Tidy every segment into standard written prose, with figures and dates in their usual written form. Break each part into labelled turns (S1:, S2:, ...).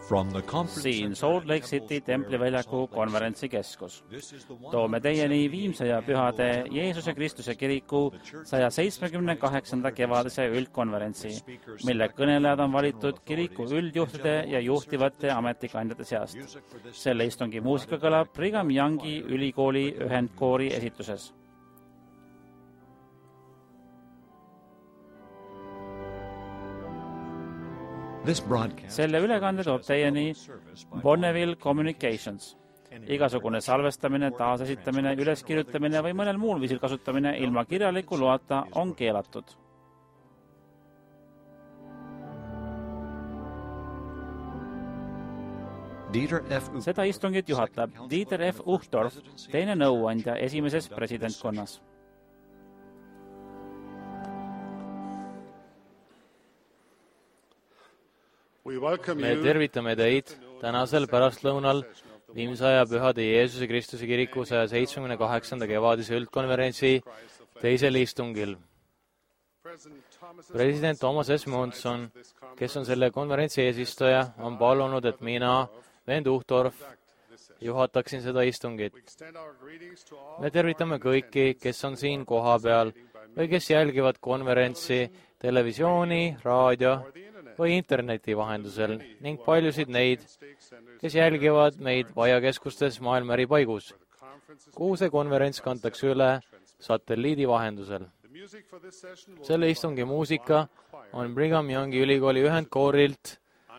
S1: siin Salt Lake City templiväljaku konverentsikeskus. Toome teieni Viimse ja Pühade Jeesuse Kristuse kiriku 178. kevadise üldkonverentsi, mille kõnelejad on valitud kiriku üldjuhtide ja juhtivate ametikandjate seast. Selle istungi muusika kõlab Brigham Youngi ülikooli ühendkoori esituses. Selle ülekande toob teieni Bonneville Communications. Igasugune salvestamine, taasesitamine, üleskirjutamine või mõnel muul viisil kasutamine ilma kirjaliku loata on keelatud. Seda istungit juhatab Dieter F. Uchtdorf, teine nõuandja esimeses presidentkonnas.
S2: Me tervitame teid tänasel pärastlõunal Viimse ja Pühade Jeesuse Kristuse kiriku 178. kevadise üldkonverentsi teisel istungil. President Thomas S. Monson, kes on selle konverentsi eesistuja, on palunud, et mina, vend Uchtdorf, juhataksin seda istungit. Me tervitame kõiki, kes on siin kohapeal või kes jälgivad konverentsi televisiooni, raadio või interneti vahendusel ning paljusid neid, kes jälgivad meid vajakeskustes maailma eri paigus, kuhu see konverents kantakse üle satelliidi vahendusel. Selle istungi muusika on Brigham Youngi ülikooli ühendkoorilt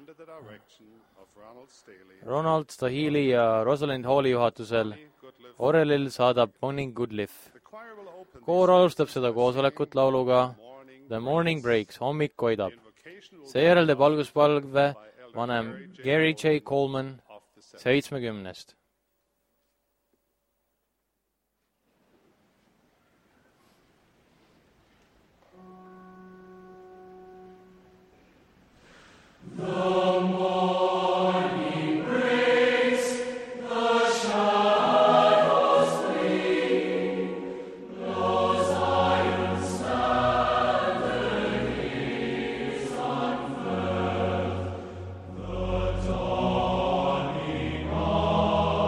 S2: Ronald Stahili ja Rosalind Halli juhatusel. Orelil saadab Bonnie Goodliff. Koor alustab seda koosolekut lauluga The Morning Breaks, hommik koidab. Seejärel teeb alguspalve vanem Gary J. Coleman 70.
S3: The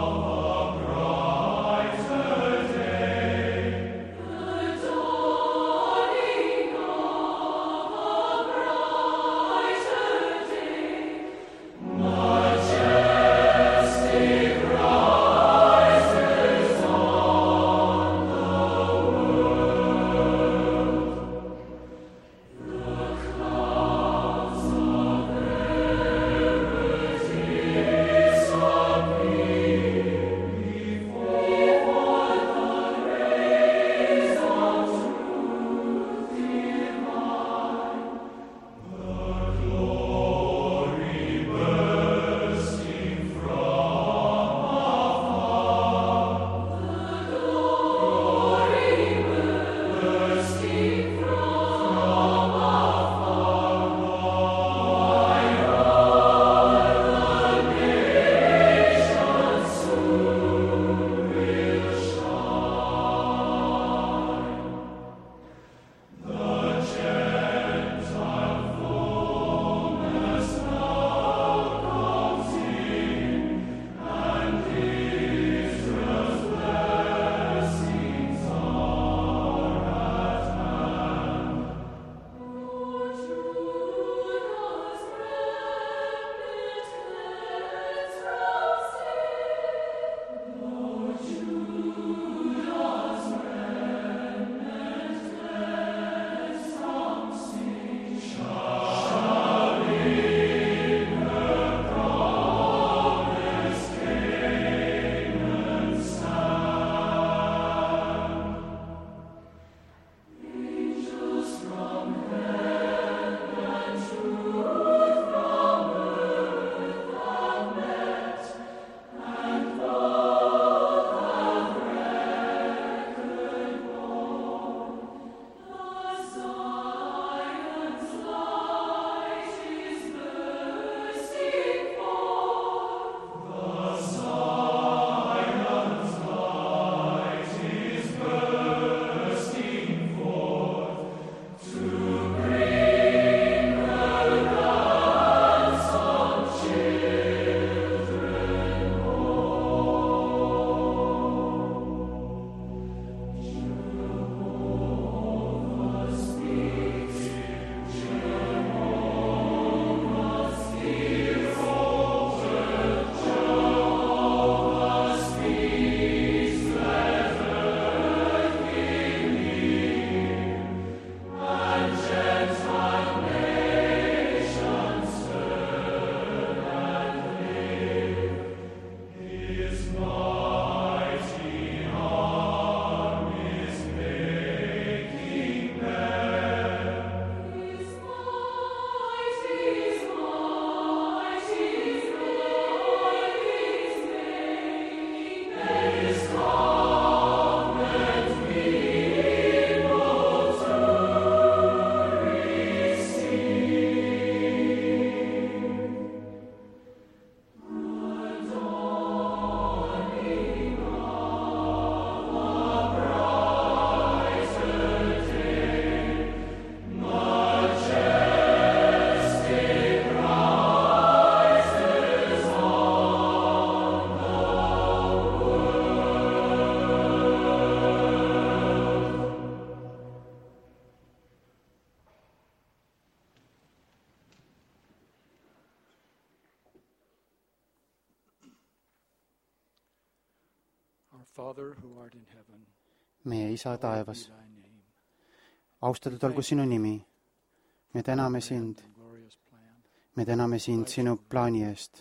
S3: meie Isa taevas, austatud olgu sinu nimi. Me täname sind. Me täname sind sinu plaani eest,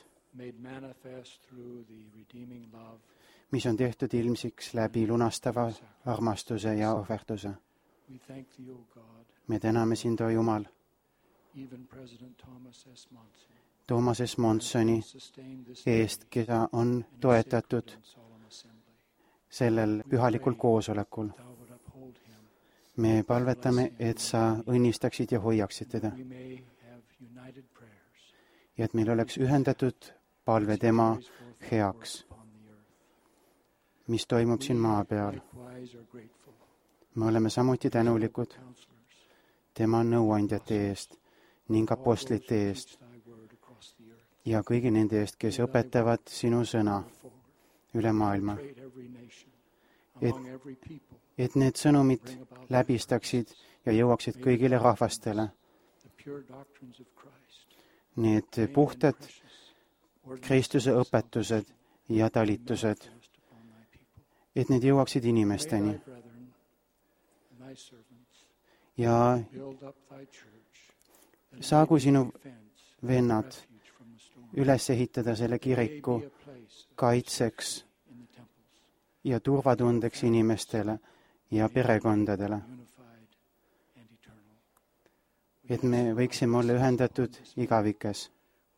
S3: mis on tehtud ilmsiks läbi lunastava armastuse ja ohverduse. Me täname sind, o Jumal. Thomas S. Monsoni eest, keda on toetatud sellel pühalikul koosolekul. Me palvetame, et sa õnnistaksid ja hoiaksid teda. Ja et meil oleks ühendatud palve tema heaks, mis toimub siin maa peal. Me oleme samuti tänulikud tema nõuandjate eest ning apostlite eest ja kõigi nende eest, kes õpetavad sinu sõna üle maailma. Et need sõnumid läbistaksid ja jõuaksid kõigile rahvastele. Need puhtad Kristuse õpetused ja talitused, et need jõuaksid inimesteni. Ja saagu sinu vennad üles ehitada selle kiriku kaitseks ja turvatundeks inimestele ja perekondadele. Et me võiksime olla ühendatud igavikes.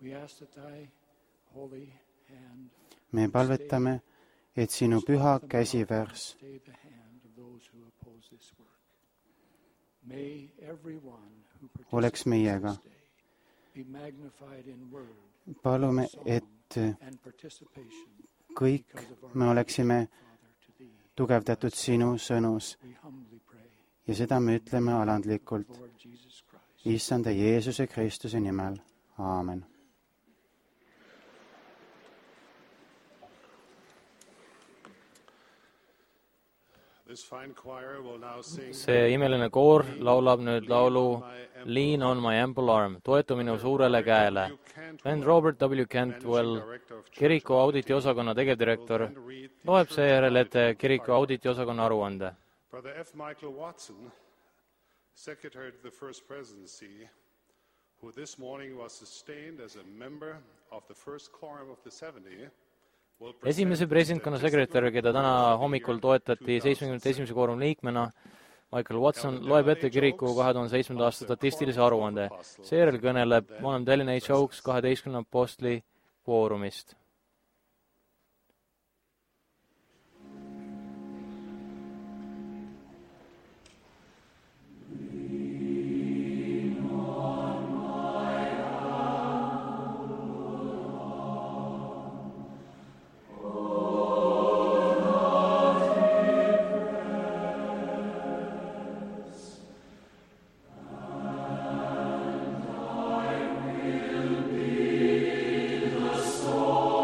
S3: Me palvetame, et sinu püha käsivärs oleks meiega. Palume, et kõik me oleksime tugevdatud sinu sõnus ja seda me ütleme alandlikult Issanda Jeesuse Kristuse nimel. Aamen.
S2: See imeline koor laulab nüüd laulu Lean on my ample arm, toetu minu suurele käele. Vend Robert W. Cantwell, kiriku auditiosakonna tegevdirektor, loeb seejärel ette kiriku auditiosakonna aruande.
S4: Brother F. Michael Watson, Secretary to the First Presidency, who this morning was sustained as a member of the First Quorum of the 70,
S2: esimese presidentkonna sekretär, keda täna hommikul toetati 71. koorum liikmena, Michael Watson, loeb ette kiriku 2007. aasta statistilise aruande. Seejärel kõneleb vanem Dallin H. Oaks 12 apostli kvoorumist.
S5: Soul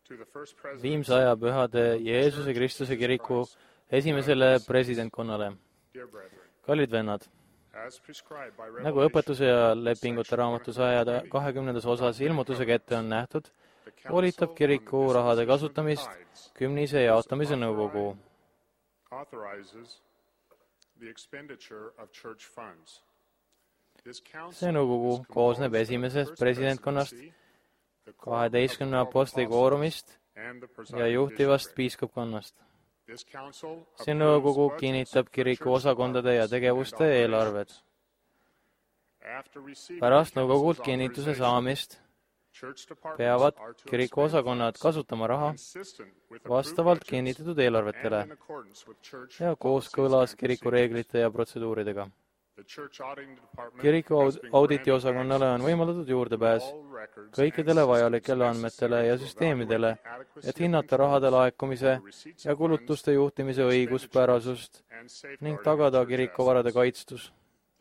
S2: Viimsaja Pühade Jeesuse Kristuse kiriku esimesele presidentkonnale. Kallid vennad, nagu õpetuse ja lepingute raamatu 120. osas ilmutusega ette on nähtud, volitab kiriku rahade kasutamist kümnise jaotamise nõukogu. See nõukogu koosneb esimesest presidentkonnast, 12 apostli koorumist ja juhtivast piiskopkonnast. See nõukogu kinnitab kiriku osakondade ja tegevuste eelarved. Pärast nõukogult kinnituse saamist peavad kiriku osakonnad kasutama raha vastavalt kinnitatud eelarvetele ja kooskõlas kiriku reeglite ja protseduuridega. Kiriku auditiosakonnale on võimaldatud juurdepääs kõikidele vajalikele andmetele ja süsteemidele, et hinnata rahade laekumise ja kulutuste juhtimise õiguspärasust ning tagada kirikuvarade kaitstus.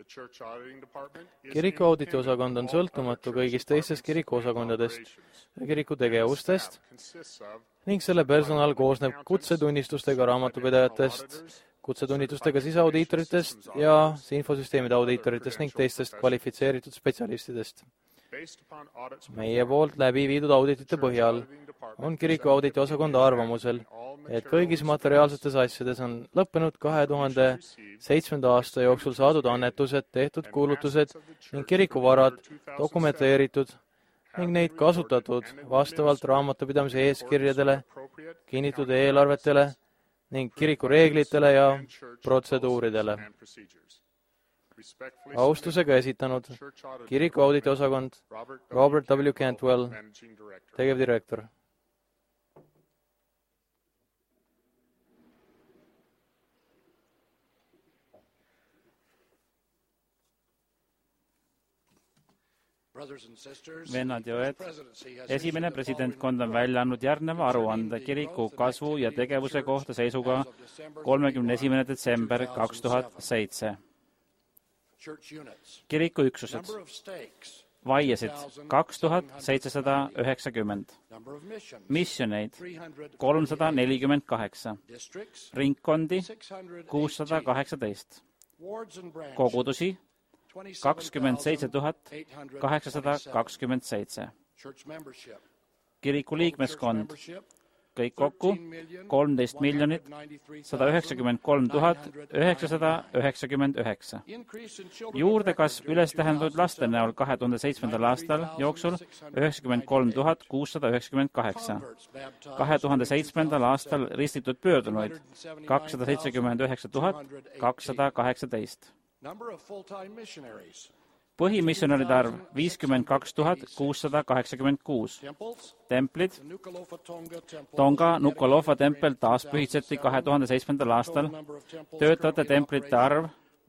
S2: Kiriku auditiosakond on sõltumatu kõigist teistest kirikuosakondadest ja kiriku tegevustest ning selle personal koosneb kutsetunnistustega raamatupidajatest, kutsetunnistustega siseaudiitoritest ja infosüsteemide audiitoritest ning teistest kvalifitseeritud spetsialistidest. Meie poolt läbi viidud auditite põhjal on kiriku auditiosakond arvamusel, et kõigis materiaalsetes asjades on lõppenud 2007. aasta jooksul saadud annetused, tehtud kuulutused ning kirikuvarad dokumenteeritud ning neid kasutatud vastavalt raamatupidamise eeskirjadele, kinnitatud eelarvetele ning kiriku reeglitele ja protseduuridele. Austusega esitanud kiriku auditiosakond Robert W. Cantwell, tegevdirektor.
S1: Vennad ja õed, esimene presidentkond on välja andnud järgneva aruande kiriku kasvu ja tegevuse kohta seisuga 31. detsember 2007. Kiriku üksused vaiasid 2790, missioneid 348, ringkondi 618, kogudusi 27 827. Kiriku liikmeskond kõik kokku 13 193 999. Juurdekasv üles tähendatud laste näol 2007. aastal jooksul 93 698. 2007. aastal ristitud pöördunuid 279 218. Põhimissionäride arv 52 686. Templid. Tonga Nuku'alofa tempel taaspühitseti 2007. aastal. Töötavate templite arv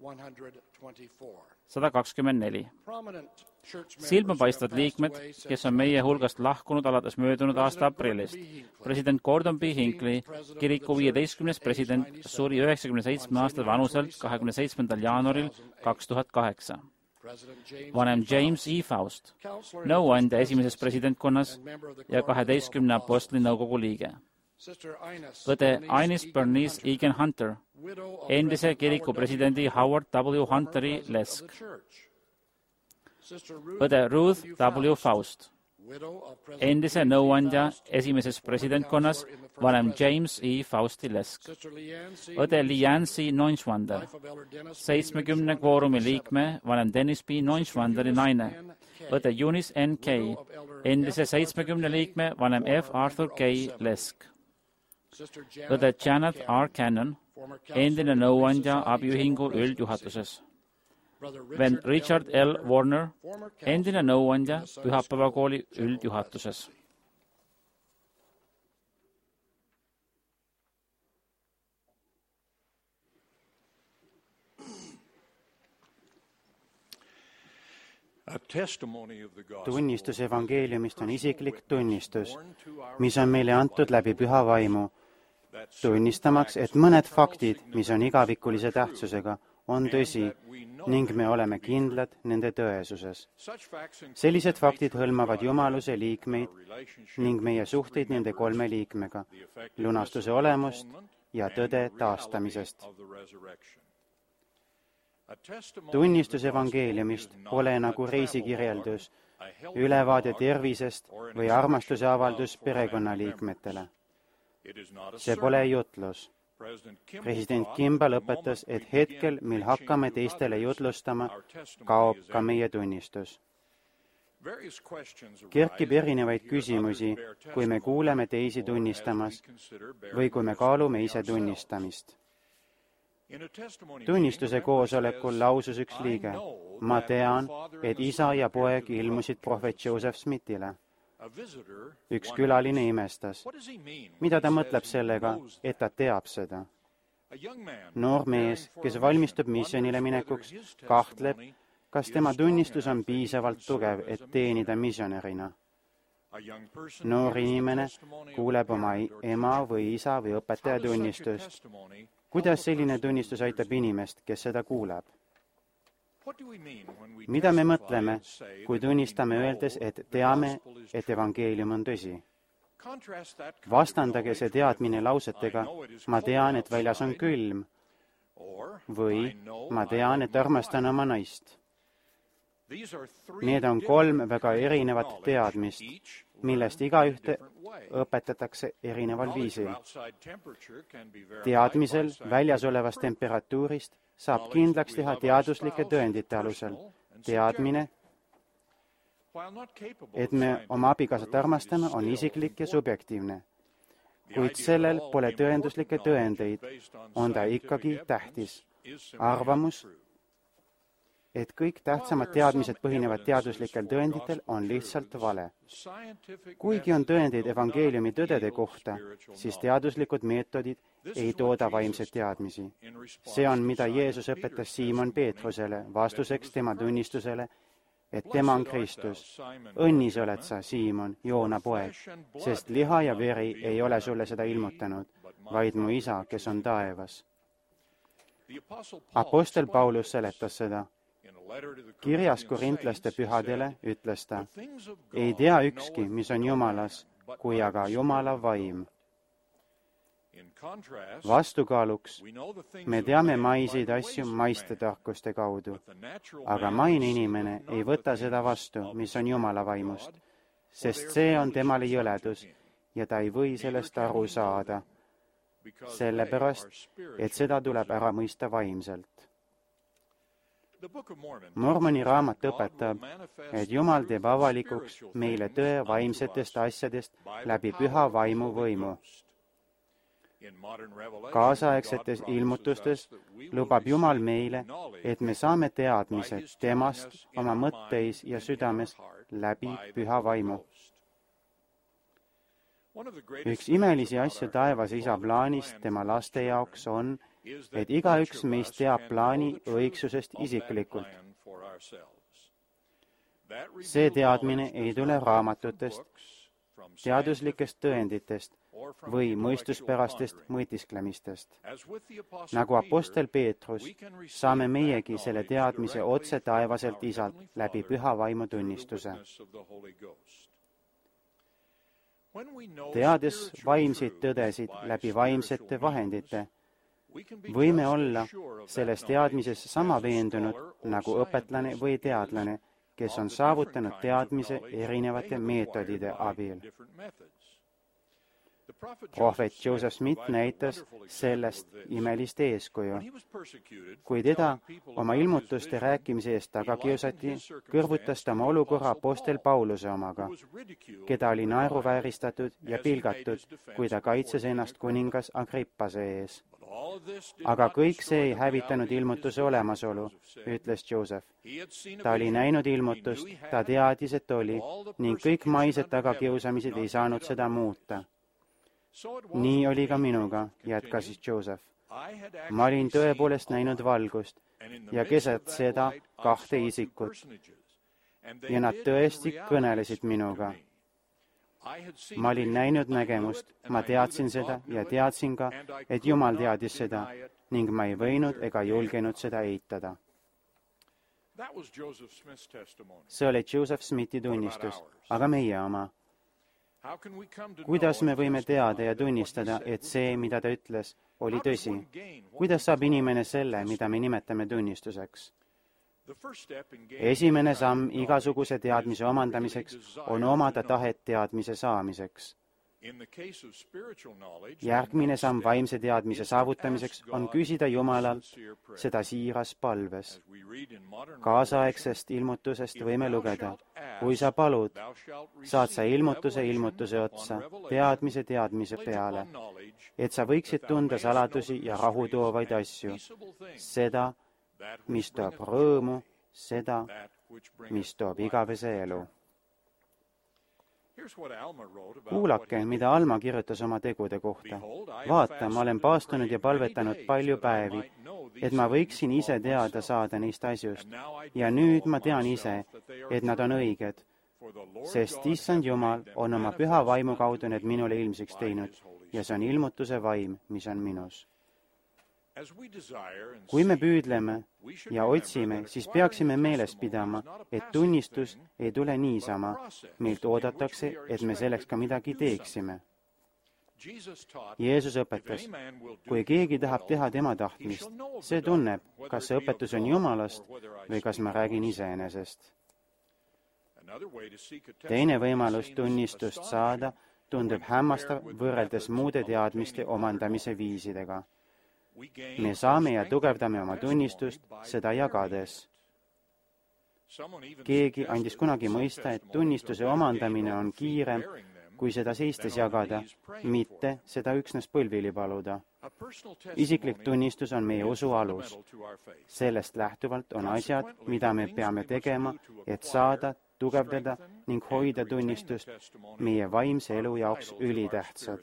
S1: 124. Silmapaistvad liikmed, kes on meie hulgast lahkunud alates möödunud aasta aprillist. President Gordon B. Hinckley, kiriku 15. president, suri 97 aastat vanuselt 27. jaanuaril 2008. Vanem James E. Faust, nõuandja esimeses presidentkonnas ja 12 apostli nõukogu liige. Õde Ines Bernice Egan Hunter, endise kiriku presidendi Howard W. Hunteri lesk. Õde Ruth W. Faust, endise nõuandja esimeses presidentkonnas, vanem James E. Fausti lesk. Õde Leanne C. Neunschwander, 70 kvoorumi liikme, vanem Dennis B. Neunschwanderi naine. Õde Eunice N. Kay, endise 70 liikme, vanem F. Arthur Kay lesk. Õde Janet R. Cannon, endine nõuandja abiühingu üldjuhatuses. Vend Richard L. Warner, endine nõuandja pühapäevakooli üldjuhatuses.
S3: Tunnistus evangeeliumist on isiklik tunnistus, mis on meile antud läbi püha vaimu, tunnistamaks, et mõned faktid, mis on igavikulise tähtsusega, on tõsi ning me oleme kindlad nende tõesuses. Sellised faktid hõlmavad jumaluse liikmeid ning meie suhteid nende kolme liikmega, lunastuse olemust ja tõde taastamisest. Tunnistus evangeeliumist pole nagu reisikirjeldus, ülevaade tervisest või armastuse avaldus perekonnaliikmetele. See pole jutlus. President Kimball õpetas, et hetkel, mil hakkame teistele jutlustama, kaob ka meie tunnistus. Kerkib erinevaid küsimusi, kui me kuuleme teisi tunnistamas või kui me kaalume ise tunnistamist. Tunnistuse koosolekul lausus üks liige: ma tean, et isa ja poeg ilmusid prohvet Joseph Smithile. Üks külaline imestas. Mida ta mõtleb sellega, et ta teab seda? Noor mees, kes valmistub missionile minekuks, kahtleb, kas tema tunnistus on piisavalt tugev, et teenida missionärina. Noor inimene kuuleb oma ema või isa või õpetaja tunnistust. Kuidas selline tunnistus aitab inimest, kes seda kuuleb? Mida me mõtleme, kui tunnistame öeldes, et teame, et evangeelium on tõsi? Vastandage see teadmine lausetega: ma tean, et väljas on külm, või ma tean, et armastan oma naist. Need on kolm väga erinevat teadmist, millest igaühte õpetatakse erineval viisil. Teadmisel väljas olevast temperatuurist saab kindlaks teha teaduslike tõendite alusel. Teadmine, et me oma abikaasat armastame, on isiklik ja subjektiivne. Kuid sellel pole tõenduslikke tõendeid, on ta ikkagi tähtis. Arvamus, et kõik tähtsamad teadmised põhinevad teaduslikel tõenditel, on lihtsalt vale. Kuigi on tõendeid evangeeliumi tõdede kohta, siis teaduslikud meetodid ei tooda vaimseid teadmisi. See on, mida Jeesus õpetas Siimon Peetrusele vastuseks tema tunnistusele, et tema on Kristus. Õnnis oled sa, Siimon, Joona poeg, sest liha ja veri ei ole sulle seda ilmutanud, vaid mu isa, kes on taevas. Apostel Paulus seletas seda. Kirjas korintlaste pühadele ütles ta: ei tea ükski, mis on Jumalas, kui aga Jumala vaim. Vastukaaluks, me teame maiseid asju maiste tarkuste kaudu, aga maine inimene ei võta seda vastu, mis on Jumala vaimust, sest see on temale jõledus ja ta ei või sellest aru saada, sellepärast, et seda tuleb ära mõista vaimselt. Mormoni raamat õpetab, et Jumal teeb avalikuks meile tõe vaimsetest asjadest läbi püha vaimu võimu. Kaasaegsetes ilmutustes lubab Jumal meile, et me saame teadmised temast oma mõtteis ja südames läbi püha vaimu. Üks imelisi asju taevas isa plaanis tema laste jaoks on, et igaüks meist teab plaani õigsusest isiklikult. See teadmine ei tule raamatutest, teaduslikest tõenditest või mõistuspärastest mõtisklemistest. Nagu apostel Peetrus, saame meiegi selle teadmise otse taevaselt isalt läbi püha vaimu tunnistuse. Teades vaimseid tõdesid läbi vaimsete vahendite, võime olla selles teadmises sama veendunud nagu õpetlane või teadlane, kes on saavutanud teadmise erinevate meetodide abil. Prohvet Joseph Smith näitas sellest imelist eeskuju. Kui teda oma ilmutuste rääkimise eest taga kiusati, kõrvutas ta oma olukorra apostel Pauluse omaga, keda oli naeruvääristatud ja pilgatud, kui ta kaitses ennast kuningas Agrippase ees. Aga kõik see ei hävitanud ilmutuse olemasolu, ütles Joseph. Ta oli näinud ilmutust, ta teadis, et oli, ning kõik maised tagakiusamised ei saanud seda muuta. Nii oli ka minuga, jätkas Joseph. Ma olin tõepoolest näinud valgust ja keset seda kahte isikut. Ja nad tõesti kõnelesid minuga. ma olin näinud nägemust, ma teadsin seda ja teadsin ka, et Jumal teadis seda ning ma ei võinud ega julgenud seda eitada. See oli Joseph Smithi tunnistus, aga meie oma. Kuidas me võime teada ja tunnistada, et see, mida ta ütles, oli tõsi? Kuidas saab inimene selle, mida me nimetame tunnistuseks? Esimene samm igasuguse teadmise omandamiseks on omada tahet teadmise saamiseks. Järgmine samm vaimse teadmise saavutamiseks on küsida Jumalalt seda siiras palves. Kaasaegsest ilmutusest võime lugeda, kui sa palud, saad sa ilmutuse otsa, teadmise peale, et sa võiksid tunda saladusi ja rahu toovaid asju, seda, mis toob rõõmu, seda, mis toob igavese elu. Kuulake, mida Alma kirjutas oma tegude kohta. Vaata, ma olen paastunud ja palvetanud palju päevi, et ma võiksin ise teada saada neist asjust. Ja nüüd ma tean ise, et nad on õiged, sest Issand Jumal on oma püha vaimu kaudu need minule ilmsiks teinud ja see on ilmutuse vaim, mis on minus. Kui me püüdleme ja otsime, siis peaksime meeles pidama, et tunnistus ei tule niisama. Meilt oodatakse, et me selleks ka midagi teeksime. Jeesus õpetas, kui keegi tahab teha tema tahtmist, see tunneb, kas see õpetus on Jumalast või kas ma räägin iseenesest. Teine võimalus tunnistust saada tundub hämmastav võrreldes muude teadmiste omandamise viisidega. Me saame ja tugevdame oma tunnistust seda jagades. Keegi andis kunagi mõista, et tunnistuse omandamine on kiirem, kui seda seistes jagada, mitte seda üksnes põlvili paluda. Isiklik tunnistus on meie usu alus. Sellest lähtuvalt on asjad, mida me peame tegema, et saada, tugevdada ning hoida tunnistust meie vaimse elu jaoks ülitähtsad.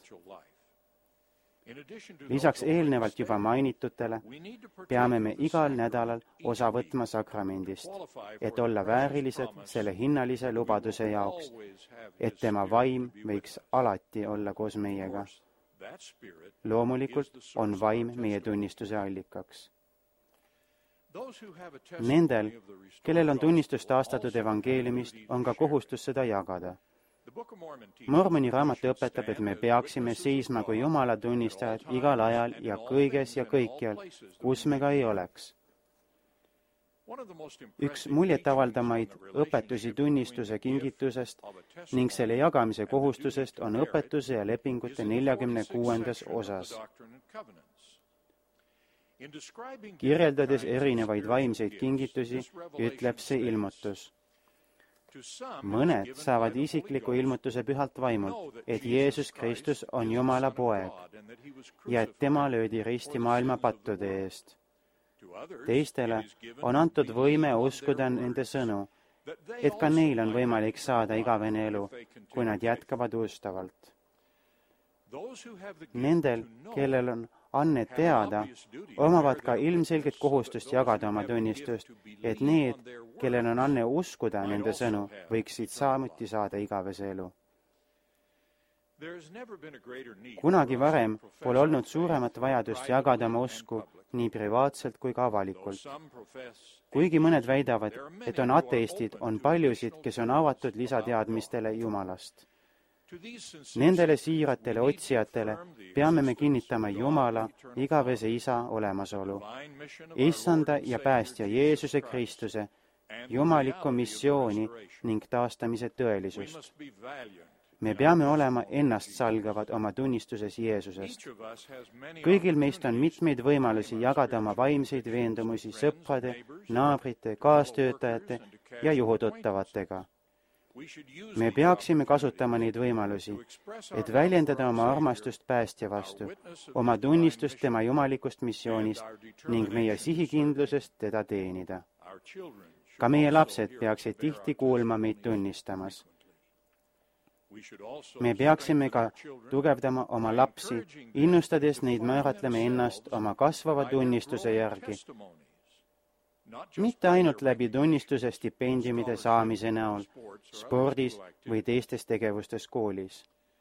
S3: Lisaks eelnevalt juba mainitutele peame me igal nädalal osa võtma sakramendist, et olla väärilised selle hinnalise lubaduse jaoks, et tema vaim võiks alati olla koos meiega. Loomulikult on vaim meie tunnistuse allikaks. Nendel, kellel on tunnistus taastatud evangeeliumist, on ka kohustus seda jagada. Mormoni raamat õpetab, et me peaksime seisma kui Jumala tunnistajad igal ajal ja kõiges ja kõikjal, kus me ka ei oleks. Üks muljetavaldamaid õpetusi tunnistuse kingitusest ning selle jagamise kohustusest on õpetuse ja lepingute 46. osas. Kirjeldades erinevaid vaimseid kingitusi, ütleb see ilmutus. Mõned saavad isikliku ilmutuse pühalt vaimult, et Jeesus Kristus on Jumala poeg ja et tema löödi risti maailma pattude eest. Teistele on antud võime uskuda nende sõnu, et ka neil on võimalik saada igavene elu, kui nad jätkavad ustavalt. Nendel, kellel on anne teada, omavad ka ilmselget kohustust jagada oma tunnistust, et need, kellel on anne uskuda nende sõnu, võiksid samuti saada igavese elu. Kunagi varem pole olnud suuremat vajadust jagada oma usku nii privaatselt kui ka avalikult. Kuigi mõned väidavad, et on ateistid, on paljusid, kes on avatud lisateadmistele Jumalast. Nendele siiratele otsijatele peame me kinnitama Jumala, igavese Isa olemasolu, Issanda ja päästja Jeesuse Kristuse, jumalikku missiooni ning taastamise tõelisust. Me peame olema ennastsalgavad oma tunnistuses Jeesusest. Kõigil meist on mitmeid võimalusi jagada oma vaimseid veendumusi sõprade, naabrite, kaastöötajate ja juhututtavatega. Me peaksime kasutama neid võimalusi, et väljendada oma armastust päästja vastu, oma tunnistust tema jumalikust missioonist ning meie sihikindlusest teda teenida. Ka meie lapsed peaksid tihti kuulma meid tunnistamas. Me peaksime ka tugevdama oma lapsi, innustades neid määratlema ennast oma kasvava tunnistuse järgi. mitte ainult läbi tunnistuse stipendiumide saamise näol, spordis või teistes tegevustes koolis.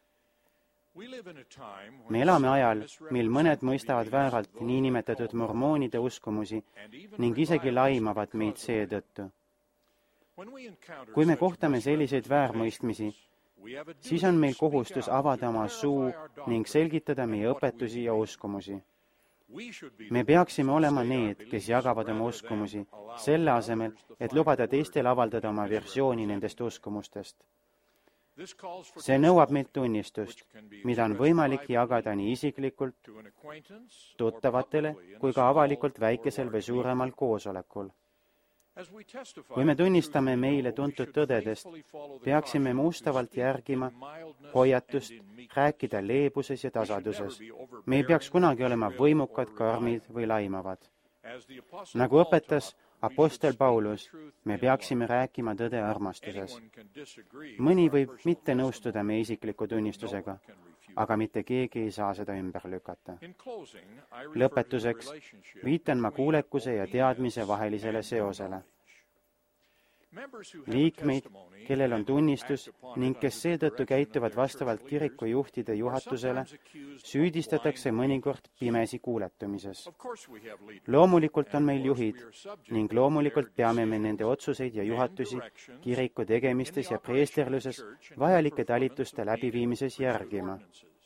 S3: Me elame ajal, mil mõned mõistavad vääralt niinimetatud mormoonide uskumusi ning isegi laimavad meid seetõttu. Kui me kohtame selliseid väärmõistmisi, siis on meil kohustus avada oma suu ning selgitada meie õpetusi ja uskumusi. Me peaksime olema need, kes jagavad oma uskumusi, selle asemel, et lubada teistel avaldada oma versiooni nendest uskumustest. See nõuab meilt tunnistust, mida on võimalik jagada nii isiklikult, tuttavatele, kui ka avalikult väikesel või suuremal koosolekul. Kui me tunnistame meile tuntud tõdedest, peaksime me ustavalt järgima hoiatust, rääkida leebuses ja tasaduses. Me ei peaks kunagi olema võimukad, karmid või laimavad. Nagu õpetas apostel Paulus, me peaksime rääkima tõde armastuses. Mõni võib mitte nõustuda meie isikliku tunnistusega, aga mitte keegi ei saa seda ümber lükata. Lõpetuseks viitan ma kuulekuse ja teadmise vahelisele seosele. Liikmeid, kellel on tunnistus ning kes seetõttu käituvad vastavalt kiriku juhtide juhatusele, süüdistatakse mõnikord pimesi kuuletumises. Loomulikult on meil juhid ning loomulikult peame me nende otsuseid ja juhatusi kiriku tegemistes ja preesterluses vajalike talituste läbiviimises järgima.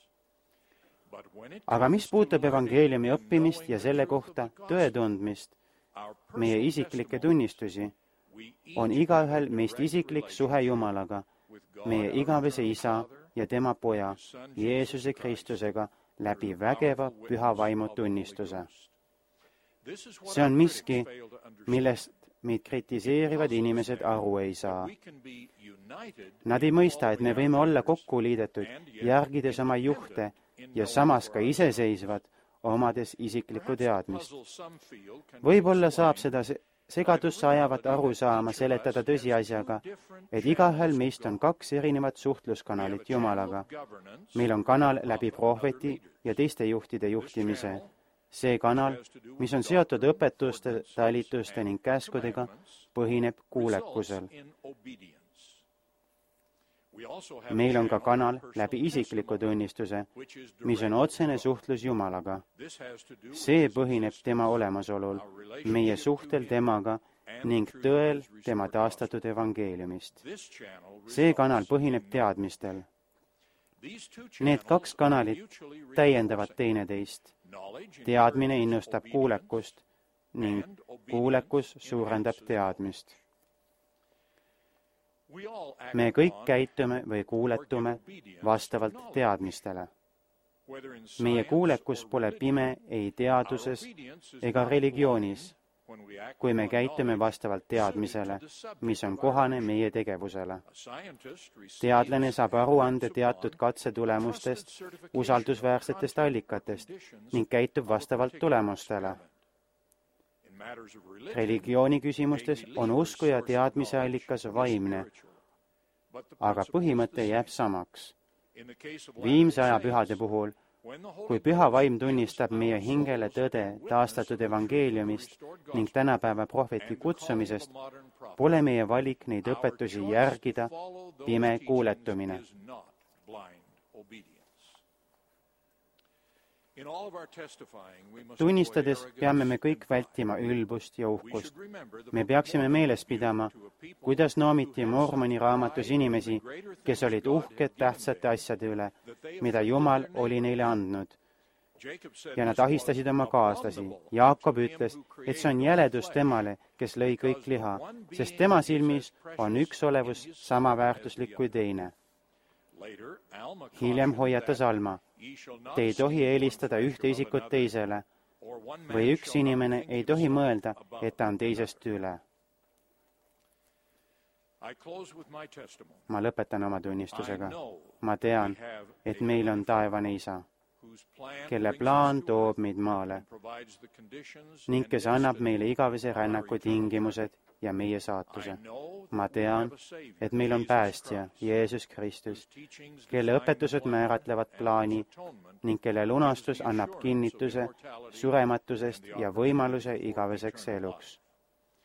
S3: Aga mis puutub evangeeliumi õppimist ja selle kohta tõe tundmist, meie isiklikke tunnistusi, on igaühel meist isiklik suhe Jumalaga, meie igavese Isa ja tema Poja, Jeesuse Kristusega, läbi vägeva püha vaimu tunnistuse. See on miski, millest meid kritiseerivad inimesed aru ei saa. Nad ei mõista, et me võime olla kokku liidetud, järgides oma juhte ja samas ka iseseisvad, omades isiklikku teadmist. Võib-olla saab seda segadusse ajavat arusaama seletada tõsiasjaga, et igaühel meist on 2 erinevat suhtluskanalit Jumalaga. Meil on kanal läbi prohveti ja teiste juhtide juhtimise. See kanal, mis on seotud õpetuste, talituste ning käskudega, põhineb kuulekusel. Meil on ka kanal läbi isikliku tunnistuse, mis on otsene suhtlus Jumalaga. See põhineb tema olemasolul, meie suhtel temaga ning tõel tema taastatud evangeeliumist. See kanal põhineb teadmistel. Need 2 kanalit täiendavad teineteist. Teadmine innustab kuulekust ning kuulekus suurendab teadmist. Me kõik käitume või kuuletume vastavalt teadmistele. Meie kuulekus pole pime ei teaduses ega religioonis, kui me käitume vastavalt teadmisele, mis on kohane meie tegevusele. Teadlane saab aruande teatud katsetulemustest, usaldusväärsetest allikatest ning käitub vastavalt tulemustele. Religiooni küsimustes on usku ja teadmise allikas vaimne, aga põhimõte jääb samaks. Viimse aja pühade puhul, kui püha vaim tunnistab meie hingele tõde taastatud evangeeliumist ning tänapäeva prohveti kutsumisest, pole meie valik neid õpetusi järgida pime kuuletumine. Tunnistades peame me kõik vältima ülbust ja uhkust. Me peaksime meeles pidama, kuidas noomiti Mormoni raamatus inimesi, kes olid uhked tähtsate asjade üle, mida Jumal oli neile andnud. Ja nad ahistasid oma kaaslasi. Jaakob ütles, et see on jäledus temale, kes lõi kõik liha, sest tema silmis on üks olevus sama väärtuslik kui teine. Hiljem hoiatas Alma, te ei tohi eelistada ühte isikut teisele või üks inimene ei tohi mõelda, et ta on teisest üle. Ma lõpetan oma tunnistusega. Ma tean, et meil on taevane Isa, kelle plaan toob meid maale ning kes annab meile igavese rännaku tingimused ja meie saatuse. Ma tean, et meil on päästja, Jeesus Kristus, kelle õpetused määratlevad plaani ning kelle lunastus annab kinnituse surematusest ja võimaluse igaveseks eluks.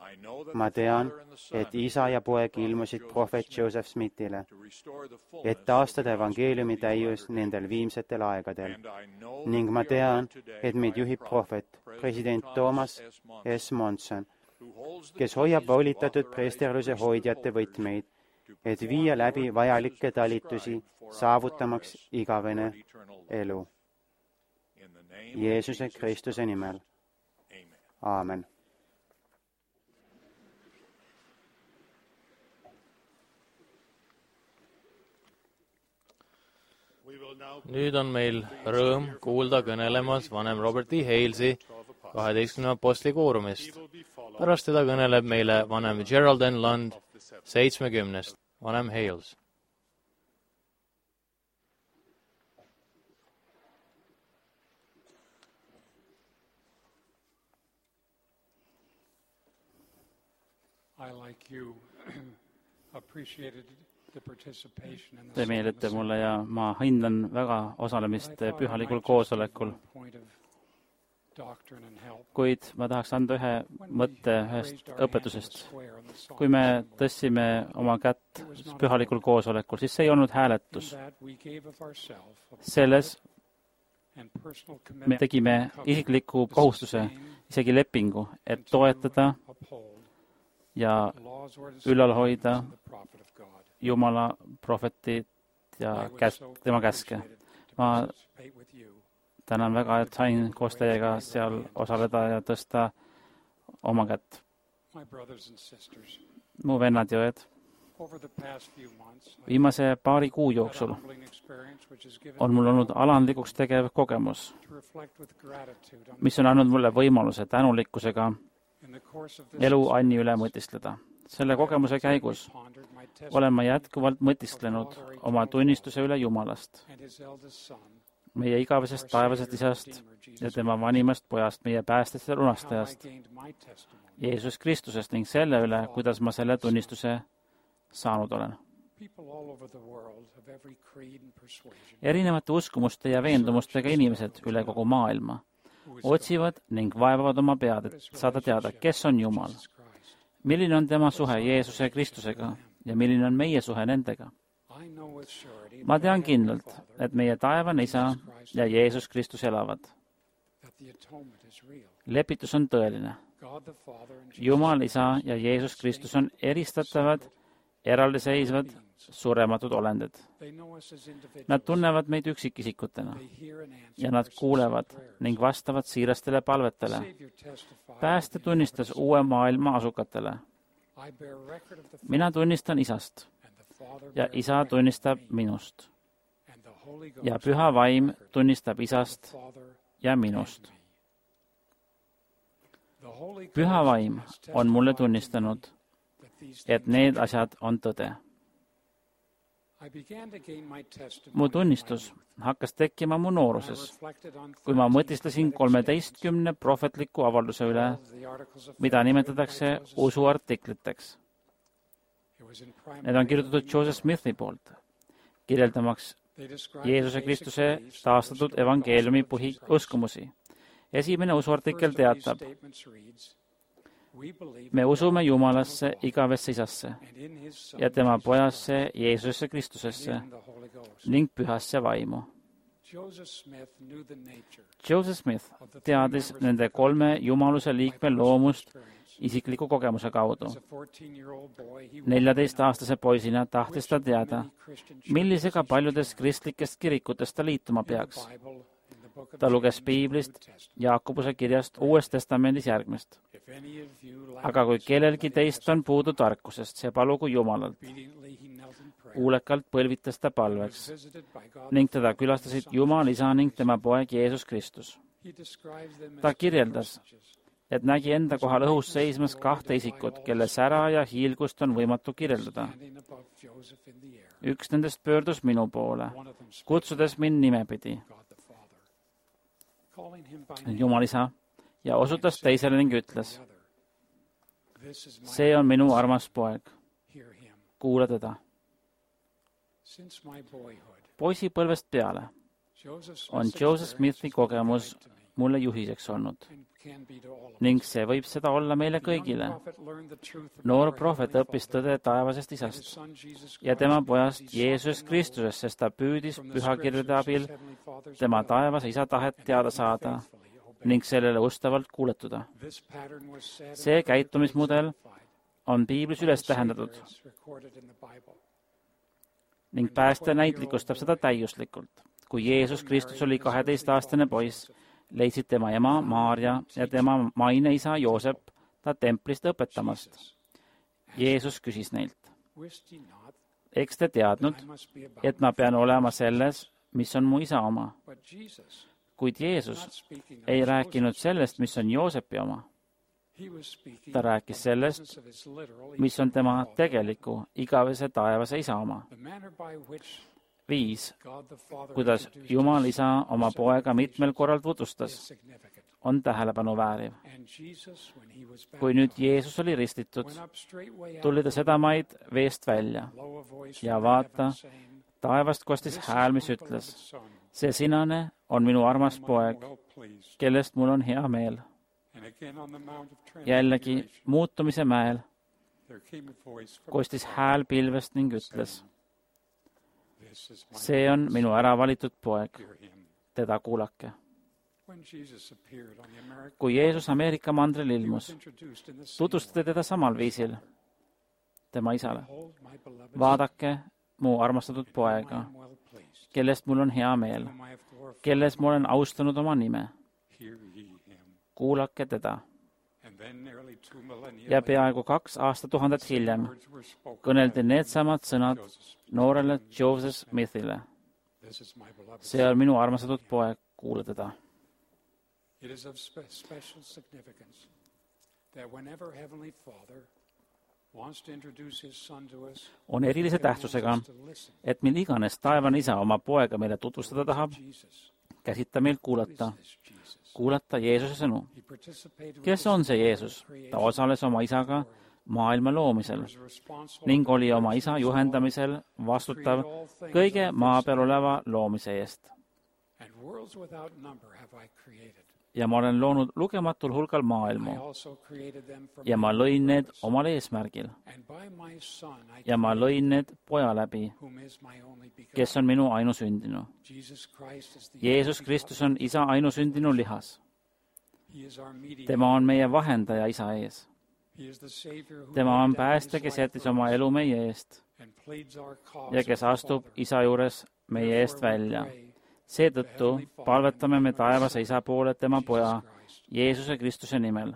S3: ma tean, et isa ja poeg ilmusid prohvet Joseph Smithile, et taastada evangeeliumi täius nendel viimsetel aegadel. ning ma tean, et meid juhib prohvet, president Thomas S. Monson, kes hoiab volitatud preesterluse hoidjate võtmeid, et viia läbi vajalikke talitusi, saavutamaks igavene elu. Jeesuse Kristuse nimel. Aamen.
S2: nüüd on meil rõõm kuulda kõnelemas vanem Robert E. Halesi 12 apostli koorumist. pärast teda kõneleb meile vanem Gerald N. Lund 70. Vanem Hales.
S1: Te meeldite mulle ja ma hindan väga osalemist pühalikul koosolekul. Kuid ma tahaks anda ühe mõtte ühest õpetusest. Kui me tõstsime oma kätt pühalikul koosolekul, siis see ei olnud hääletus. Selles me tegime isikliku kohustuse, isegi lepingu, et toetada ja ülal hoida Jumala prohvetit ja tema käske. Ma tänan väga, et sain koos teiega seal osaleda ja tõsta oma kätt. Mu vennad ja õed, viimase paari kuu jooksul on mul olnud alandlikuks tegev kogemus, mis on andnud mulle võimaluse tänulikkusega elu Anni üle mõtiskleda. Selle kogemuse käigus olen ma jätkuvalt mõtisklenud oma tunnistuse üle Jumalast, meie igavesest taevasest isast ja tema vanimast pojast, meie päästest ja lunastajast, Jeesus Kristusest ning selle üle, kuidas ma selle tunnistuse saanud olen. Erinevate uskumuste ja veendumustega inimesed üle kogu maailma otsivad ning vaevavad oma pead, et saada teada, kes on Jumal, milline on tema suhe Jeesuse Kristusega ja milline on meie suhe nendega. Ma tean kindlalt, et meie taevane Isa ja Jeesus Kristus elavad. Lepitus on tõeline. Jumal, Isa ja Jeesus Kristus on eristatavad, eraldiseisvad, surematud olendid. Nad tunnevad meid üksikisikutena ja nad kuulevad ning vastavad siirastele palvetele. Pääste tunnistas uue maailma asukatele. Mina tunnistan Isast ja Isa tunnistab minust ja Püha Vaim tunnistab Isast ja minust. Püha Vaim on mulle tunnistanud, et need asjad on tõde. Mu tunnistus hakkas tekkima mu nooruses, kui ma mõtisklesin 13 prohvetliku avalduse üle, mida nimetatakse usuartikliteks. Need on kirjutatud Joseph Smithi poolt, kirjeldamaks Jeesuse Kristuse taastatud evangeeliumi põhiuskumusi. Esimene usuartikkel teatab: me usume Jumalasse, igavesse Isasse ja tema pojasse Jeesusesse Kristusesse ning Pühasse Vaimu. Joseph Smith teadis nende kolme jumaluse liikme loomust isikliku kogemuse kaudu. 14-aastase poisina tahtis ta teada, millisega paljudest kristlikest kirikutest ta liituma peaks. Ta luges Piiblist, Jaakobuse kirjast Uues Testamendis järgmist: aga kui kellelgi teist on puudu tarkusest, see palugu Jumalalt. Kuulekalt põlvitas ta palveks ning teda külastasid Jumal, Isa ning tema poeg Jeesus Kristus. Ta kirjeldas, et nägi enda kohal õhus seismas kahte isikut, kelle sära ja hiilgust on võimatu kirjeldada. Üks nendest pöördus minu poole, kutsudes mind nimepidi, Jumal Isa, ja osutas teisele ning ütles: see on minu armas poeg, kuula teda. Poisipõlvest peale on Joseph Smithi kogemus mulle juhiseks olnud. Ning see võib seda olla meile kõigile. Noor prohvet õppis tõde taevasest isast ja tema pojast Jeesusest Kristusest, sest ta püüdis pühakirjade abil tema taevase isa tahet teada saada ning sellele ustavalt kuuletuda. See käitumismudel on piiblis üles tähendatud ning päästja näitlikustab seda täiuslikult. Kui Jeesus Kristus oli 12-aastane poiss, leidsid tema ema Maarja ja tema maine isa Joosep ta templist õpetamast. Jeesus küsis neilt, eks te teadnud, et ma pean olema selles, mis on mu isa oma. Kuid Jeesus ei rääkinud sellest, mis on Joosepi oma. Ta rääkis sellest, mis on tema tegeliku igavese taevase isa oma. Viis, kuidas Jumal isa oma poega mitmel korral tutvustas, on tähelepanu vääriv. Kui nüüd Jeesus oli ristitud, tuli ta sedamaid veest välja ja vaata, taevast kostis hääl, mis ütles, see sinane on minu armas poeg, kellest mul on hea meel. Jällegi muutumise mäel kostis hääl pilvest ning ütles, see on minu äravalitud poeg, teda kuulake. Kui Jeesus Ameerika mandril ilmus, tutvustati teda samal viisil tema isale. Vaadake mu armastatud poega, kellest mul on hea meel, kelles ma olen austanud oma nime. Kuulake teda. Ja peaaegu 2 aastatuhandet hiljem kõneldi needsamad sõnad noorele Joseph Smithile. See on minu armastatud poeg, kuula teda. On erilise tähtsusega, et mil iganes taevane isa oma poega meile tutvustada tahab, käsita meil kuulata Jeesuse sõnu. Kes on see Jeesus? Ta osales oma isaga maailma loomisel ning oli oma isa juhendamisel vastutav kõige maa peal oleva loomise eest. Ja ma olen loonud lugematul hulgal maailmu ja ma lõin need omal eesmärgil ja ma lõin need poja läbi, kes on minu ainusündinu. Jeesus Kristus on isa ainusündinu lihas. Tema on meie vahendaja isa ees. Tema on päästja, kes jättis oma elu meie eest ja kes astub isa juures meie eest välja. Seetõttu palvetame me taevase isa poole tema poja Jeesuse Kristuse nimel.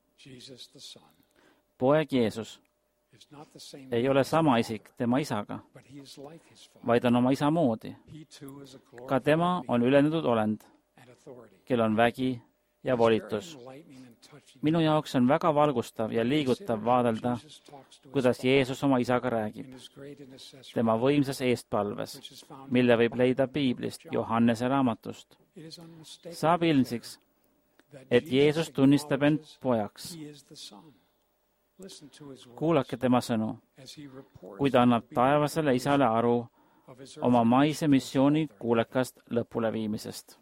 S1: Poeg Jeesus ei ole sama isik tema isaga, vaid on oma isa moodi. Ka tema on ülendatud olend, kel on vägi ja volitus. Minu jaoks on väga valgustav ja liigutav vaadelda, kuidas Jeesus oma isaga räägib. Tema võimsas eestpalves, mille võib leida Piiblist, Johannese raamatust. Saab ilmsiks, et Jeesus tunnistab end pojaks. Kuulake tema sõnu, kui ta annab taevasele isale aru oma maise missiooni kuulekast lõpuleviimisest.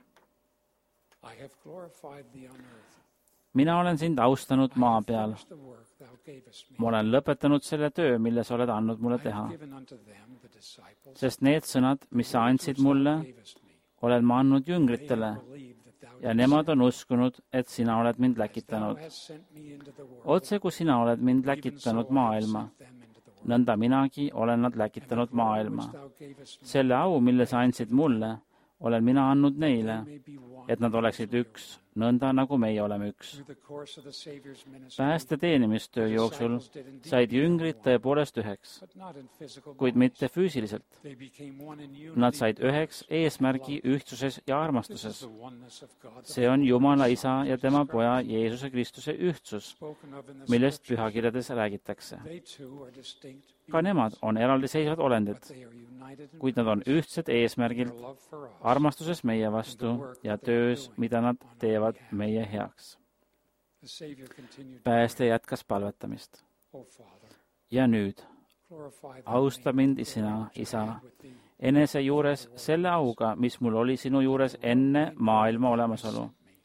S1: Mina olen sind austanud maa peal. Ma olen lõpetanud selle töö, mille sa oled andnud mulle teha. Sest need sõnad, mis sa andsid mulle, olen ma andnud jüngritele ja nemad on uskunud, et sina oled mind läkitanud. Otse kui sina oled mind läkitanud maailma, nõnda minagi olen nad läkitanud maailma. Selle au, mille sa andsid mulle, olen mina andnud neile, et nad oleksid üks, nõnda nagu meie oleme üks. Pääste teenimistöö jooksul said jüngrid tõepoolest üheks, kuid mitte füüsiliselt. Nad said üheks eesmärgi ühtsuses ja armastuses. See on Jumala isa ja tema poja Jeesuse Kristuse ühtsus, millest pühakirjades räägitakse. Ka nemad on eraldiseisvad olendid, kuid nad on ühtsed eesmärgilt, armastuses meie vastu ja töös, mida nad teevad meie heaks. Päästja jätkas palvetamist. Ja nüüd, austa mind sina, isa, enese juures selle auga, mis mul oli sinu juures enne maailma olemasolu.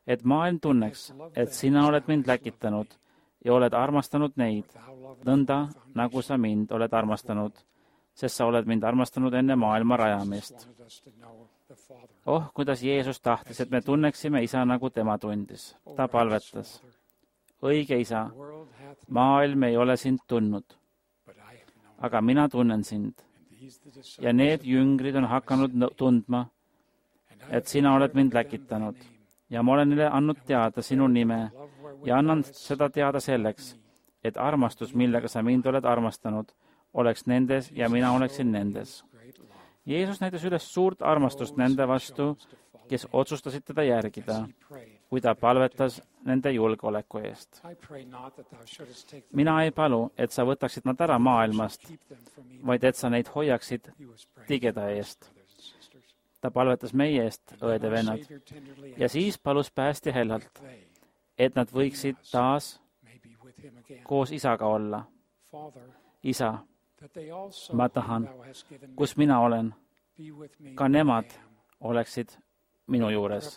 S1: et maailm tunneks, et sina oled mind läkitanud ja oled armastanud neid, nõnda nagu sa mind oled armastanud, sest sa oled mind armastanud enne maailma rajamist. Oh, kuidas Jeesus tahtis, et me tunneksime Isa, nagu tema tundis. Ta palvetas. Õige Isa, maailm ei ole sind tundnud, aga mina tunnen sind. Ja need jüngrid on hakanud tundma, et sina oled mind läkitanud ja ma olen neile andnud teada sinu nime ja annan seda teada selleks, et armastus, millega sa mind oled armastanud, oleks nendes ja mina oleksin nendes. Jeesus näitas üles suurt armastust nende vastu, kes otsustasid teda järgida, kui ta palvetas nende julgeoleku eest. Mina ei palu, et sa võtaksid nad ära maailmast, vaid et sa neid hoiaksid tigeda eest. Ta palvetas meie eest, õed ja vennad, ja siis palus päästja hellalt, et nad võiksid taas koos Isaga olla. Isa, ma tahan, kus mina olen, ka nemad oleksid minu juures.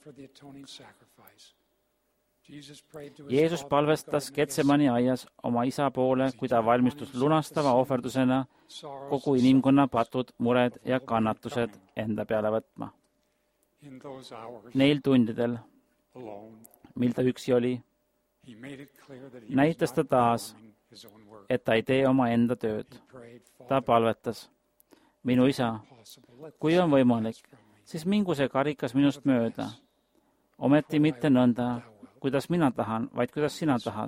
S1: Jeesus palvestas Getsemani aias oma Isa poole, kui ta valmistus lunastava ohverdusena kogu inimkonna patud, mured ja kannatused enda peale võtma. Neil tundidel, mil ta üksi oli, näitas ta taas, et ta ei tee omaenda tööd. Ta palvetas, minu Isa, kui on võimalik, siis mingu see karikas minust mööda. Ometi mitte nõnda, kuidas mina tahan, vaid kuidas sina tahad.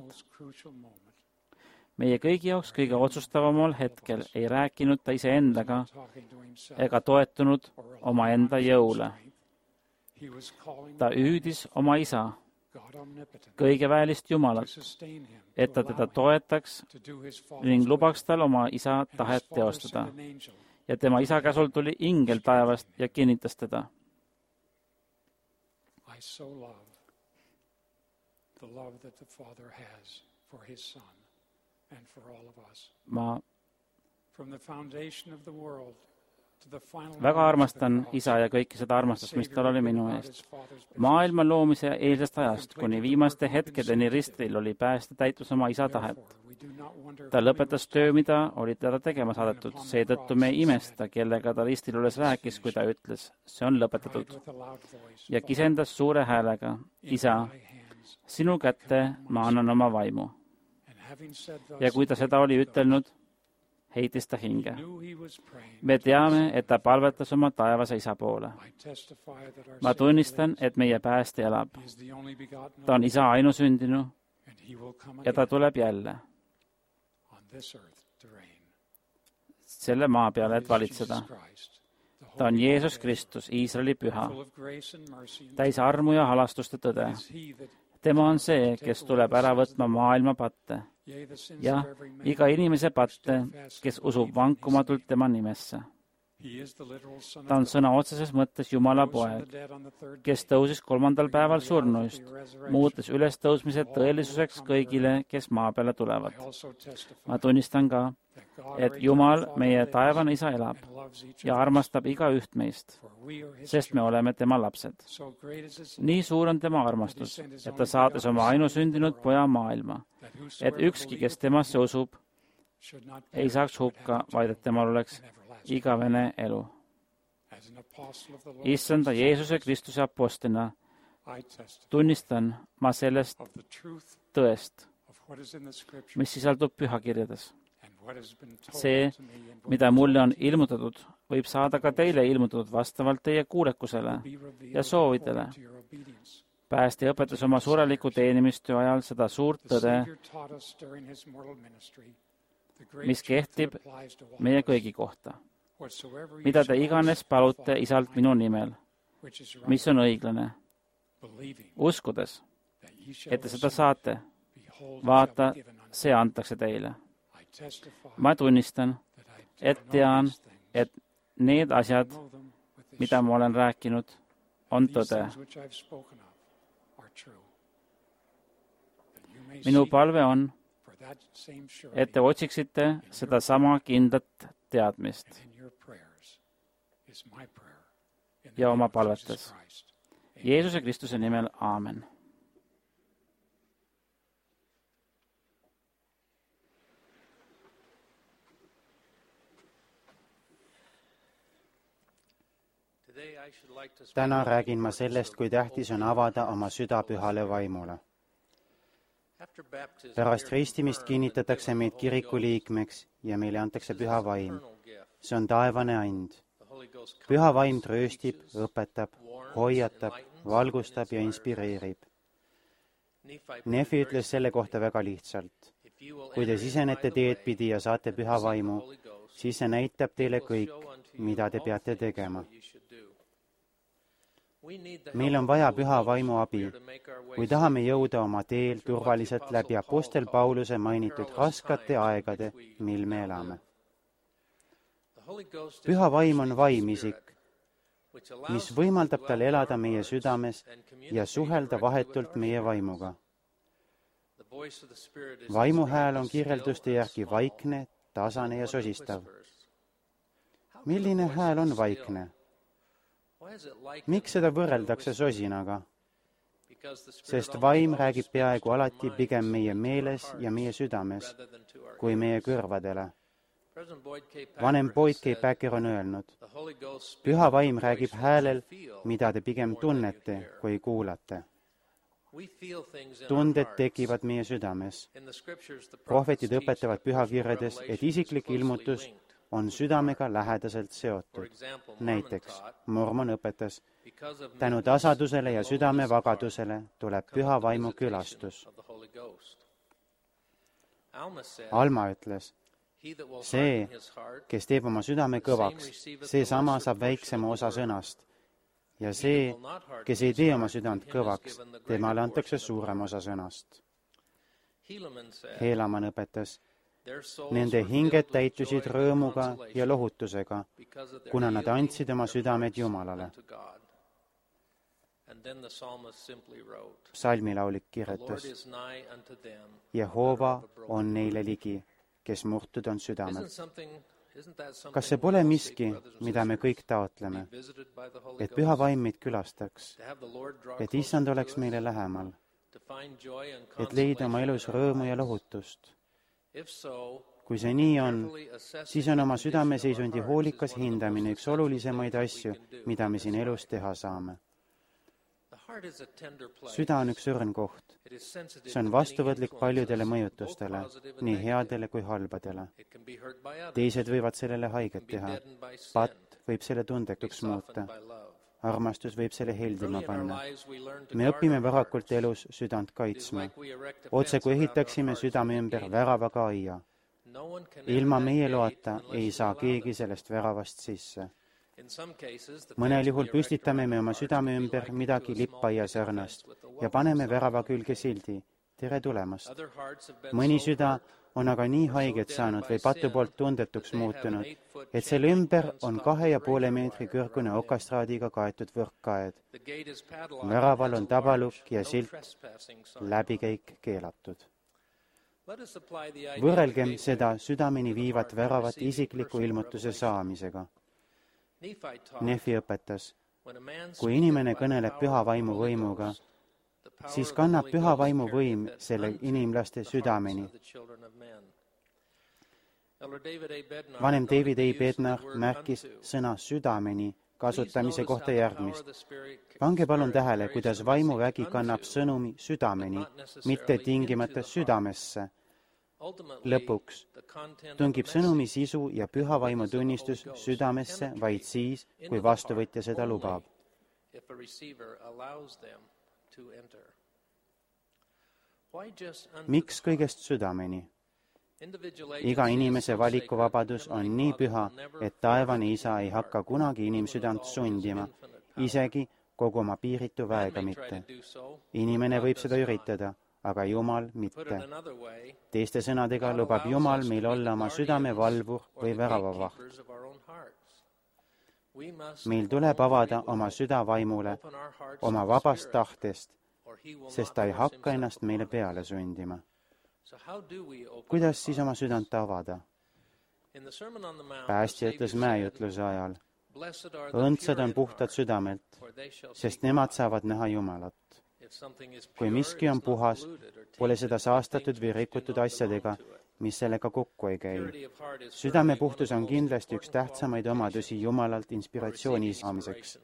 S1: Meie kõigi jaoks kõige otsustavamal hetkel ei rääkinud ta iseendaga ega toetunud omaenda jõule. Ta hüüdis oma Isa, kõige väelist Jumalat, et ta teda toetaks ning lubaks tal oma Isa tahet teostada. Ja tema Isa käsul tuli ingel taevast ja kinnitas teda. Ma väga armastan Isa ja kõiki seda armastust, mis tal oli minu eest. Maailma loomise eelsest ajast kuni viimaste hetkedeni ristil oli pääste täitus oma Isa tahet. Ta lõpetas töö, mida oli teda tegema saadetud, seetõttu me ei imesta, kellega ta ristil üles rääkis, kui ta ütles, see on lõpetatud. Ja kisendas suure häälega, Isa, sinu kätte ma annan oma vaimu. Ja kui ta seda oli ütelnud, heitis ta hinge. Me teame, et ta palvetas oma taevase Isa poole. Ma tunnistan, et meie päästja elab. Ta on Isa ainusündinu ja ta tuleb jälle selle maa peale, et valitseda. Ta on Jeesus Kristus, Iisraeli püha, täis armu ja halastuste tõde. Tema on see, kes tuleb ära võtma maailma patte ja iga inimese patte, kes usub vankumatult tema nimesse. Ta on sõna otseses mõttes Jumala poeg, kes tõusis 3. päeval surnuist, muutes ülestõusmise tõelisuseks kõigile, kes maa peale tulevad. Ma tunnistan ka, et Jumal, meie taevane Isa, elab ja armastab igaüht meist, sest me oleme tema lapsed. Nii suur on tema armastus, et ta saatis oma ainusündinud poja maailma, et ükski, kes temasse usub, ei saaks hukka, vaid et temal oleks igavene elu. Issanda Jeesuse Kristuse apostlina tunnistan ma sellest tõest, mis sisaldub pühakirjades. See, mida mulle on ilmutatud, võib saada ka teile ilmutatud vastavalt teie kuulekusele ja soovidele. Päästja õpetas oma sureliku teenimistöö ajal seda suurt tõde, mis kehtib meie kõigi kohta. Mida te iganes palute Isalt minu nimel, mis on õiglane, uskudes, et te seda saate, vaata, see antakse teile. Ma tunnistan, et tean, et need asjad, mida ma olen rääkinud, on tõde. Minu palve on, et te otsiksite seda sama kindlat teadmist ja oma palvetes Jeesuse Kristuse nimel, aamen.
S3: täna räägin ma sellest, kui tähtis on avada oma süda pühale vaimule. pärast ristimist kinnitatakse meid kiriku liikmeks ja meile antakse püha vaim. see on taevane and. püha vaim trööstib, õpetab, hoiatab, valgustab ja inspireerib. Nefi ütles selle kohta väga lihtsalt. kui te sisenete teed pidi ja saate püha vaimu, siis see näitab teile kõik, mida te peate tegema. meil on vaja püha vaimu abi, kui tahame jõuda oma teel turvaliselt läbi apostel Pauluse mainitud raskete aegade, mil me elame. püha vaim on vaimisik, mis võimaldab tal elada meie südames ja suhelda vahetult meie vaimuga. vaimu hääl on kirjelduste järgi vaikne, tasane ja sosistav. milline hääl on vaikne? miks seda võrreldakse sosinaga? sest vaim räägib peaaegu alati pigem meie meeles ja meie südames kui meie kõrvadele. vanem Boyd K. Packer on öelnud, püha vaim räägib häälel, mida te pigem tunnete, kui kuulate. tunded tekivad meie südames. prohvetid õpetavad pühakirjades, et isiklik ilmutus on südamega lähedaselt seotud. näiteks Mormon õpetas, tänu tasadusele ja südame vagadusele tuleb püha vaimu külastus. Alma ütles, see, kes teeb oma südame kõvaks, seesama saab väiksema osa sõnast. ja see, kes ei tee oma südant kõvaks, temale antakse suurem osa sõnast. Helaman õpetas, nende hinged täitusid rõõmuga ja lohutusega, kuna nad andsid oma südamed Jumalale. Psalmilaulik kirjutas, Jehova on neile ligi, kes murtud on südamel. kas see pole miski, mida me kõik taotleme? et püha vaim meid külastaks, et issand oleks meile lähemal, et leida oma elus rõõmu ja lohutust. kui see nii on, siis on oma südameseisundi hoolikas hindamine üks olulisemaid asju, mida me siin elus teha saame. süda on üks õrn koht. see on vastuvõtlik paljudele mõjutustele, nii headele kui halbadele. teised võivad sellele haiget teha. patt võib selle tundekuks muuta. armastus võib selle heldima panna. me õpime varakult elus südant kaitsma, otse kui ehitaksime südame ümber väravaga aia. ilma meie loata ei saa keegi sellest väravast sisse. mõnel juhul püstitame me oma südame ümber midagi lippaia sarnast ja paneme värava külge sildi, tere tulemast. mõni süda on aga nii haiget saanud või patu poolt tundetuks muutunud, et selle ümber on 2,5 meetri kõrgune okastraadiga kaetud võrkkaed. väraval on tabalukk ja silt läbikäik keelatud. võrrelgem seda südameni viivat väravat isikliku ilmutuse saamisega. Nefi õpetas, kui inimene kõneleb püha vaimu võimuga, siis kannab püha vaimu võim selle inimlaste südameni. vanem David A. Bednar märkis sõna südameni kasutamise kohta järgmist. pange palun tähele, kuidas vaimuvägi kannab sõnumi südameni, mitte tingimata südamesse. lõpuks tungib sõnumi sisu ja püha vaimu tunnistus südamesse vaid siis, kui vastuvõtja seda lubab. miks kõigest südameni? iga inimese valikuvabadus on nii püha, et taevane isa ei hakka kunagi inimsüdant sundima, isegi kogu oma piiritu väega mitte. inimene võib seda üritada, aga Jumal mitte. teiste sõnadega lubab Jumal meil olla oma südame valvur või väravavaht. meil tuleb avada oma süda vaimule oma vabast tahtest, sest ta ei hakka ennast meile peale sundima. kuidas siis oma südant avada? päästja ütles mäejutluse ajal, õndsad on puhtad südamelt, sest nemad saavad näha Jumalat. kui miski on puhas, pole seda saastatud või rikutud asjadega, mis sellega kokku ei käi. südame puhtus on kindlasti üks tähtsamaid omadusi Jumalalt inspiratsiooni saamiseks.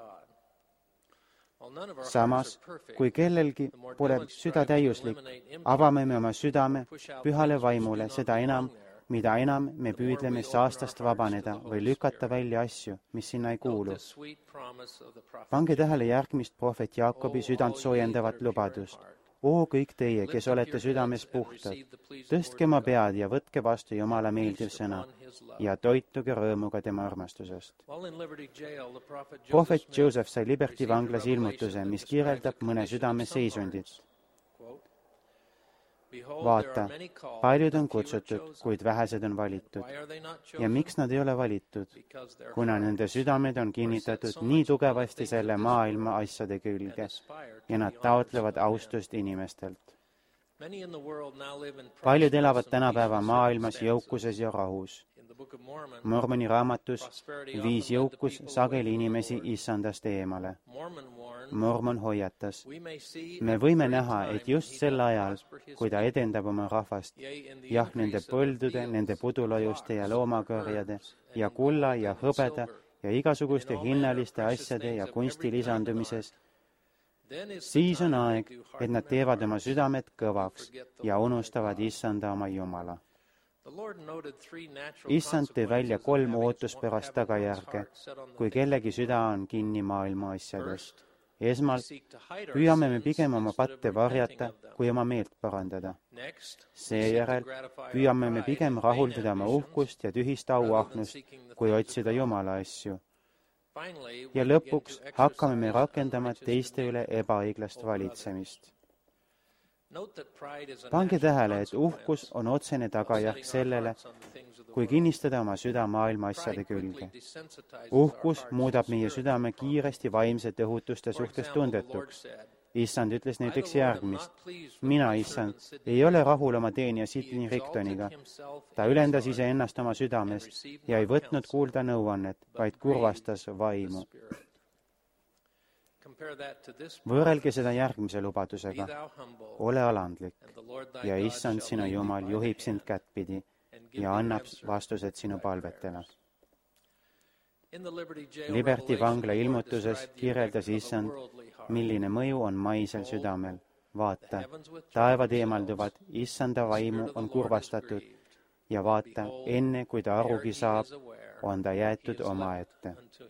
S3: samas, kui kellelgi pole süda täiuslik, avame me oma südame pühale vaimule, seda enam, mida enam me püüdleme saastast vabaneda või lükata välja asju, mis sinna ei kuulu. pange tähele järgmist prohvet Jaakobi südant soojendavat lubadust. O kõik teie, kes olete südames puhtad, tõstke oma pead ja võtke vastu Jumala meeldiv sõna ja toituge rõõmuga tema armastusest. prohvet Joseph sai Liberty vanglas ilmutuse, mis kirjeldab mõne südame seisundit. vaata, paljud on kutsutud, kuid vähesed on valitud. ja miks nad ei ole valitud? kuna nende südamed on kinnitatud nii tugevasti selle maailma asjade külge ja nad taotlevad austust inimestelt. paljud elavad tänapäeva maailmas jõukuses ja rahus. Mormoni raamatus viis jõukus sageli inimesi issandast eemale. Mormon hoiatas, me võime näha, et just sel ajal, kui ta edendab oma rahvast, jah, nende põldude, nende pudulojuste ja loomakõrjade ja kulla ja hõbeda ja igasuguste hinnaliste asjade ja kunsti lisandumises, siis on aeg, et nad teevad oma südamed kõvaks ja unustavad issanda oma Jumala. issand tõi välja 3 ootuspärast tagajärge, kui kellegi süda on kinni maailma asjades. esmalt püüame me pigem oma patte varjata, kui oma meelt parandada. seejärel püüame me pigem rahuldada oma uhkust ja tühist auahnust, kui otsida Jumala asju. ja lõpuks hakkame me rakendama teiste üle ebaõiglast valitsemist. pange tähele, et uhkus on otsene tagajärg sellele, kui kinnistada oma süda maailma asjade külge. uhkus muudab meie südame kiiresti vaimsete õhutuste suhtes tundetuks. issand ütles näiteks järgmist. mina, issand, ei ole rahul oma teenija Sidney Richtoniga. ta ülendas iseennast oma südames ja ei võtnud kuulda nõuannet, vaid kurvastas vaimu. võrrelge seda järgmise lubadusega. ole alandlik ja issand sinu Jumal juhib sind kättpidi ja annab vastused sinu palvetele. Liberty vangla ilmutuses kirjeldas issand, milline mõju on maisel südamel. vaata, taevad eemalduvad, issanda vaimu on kurvastatud ja vaata, enne kui ta arugi saab, on ta jäetud omaette.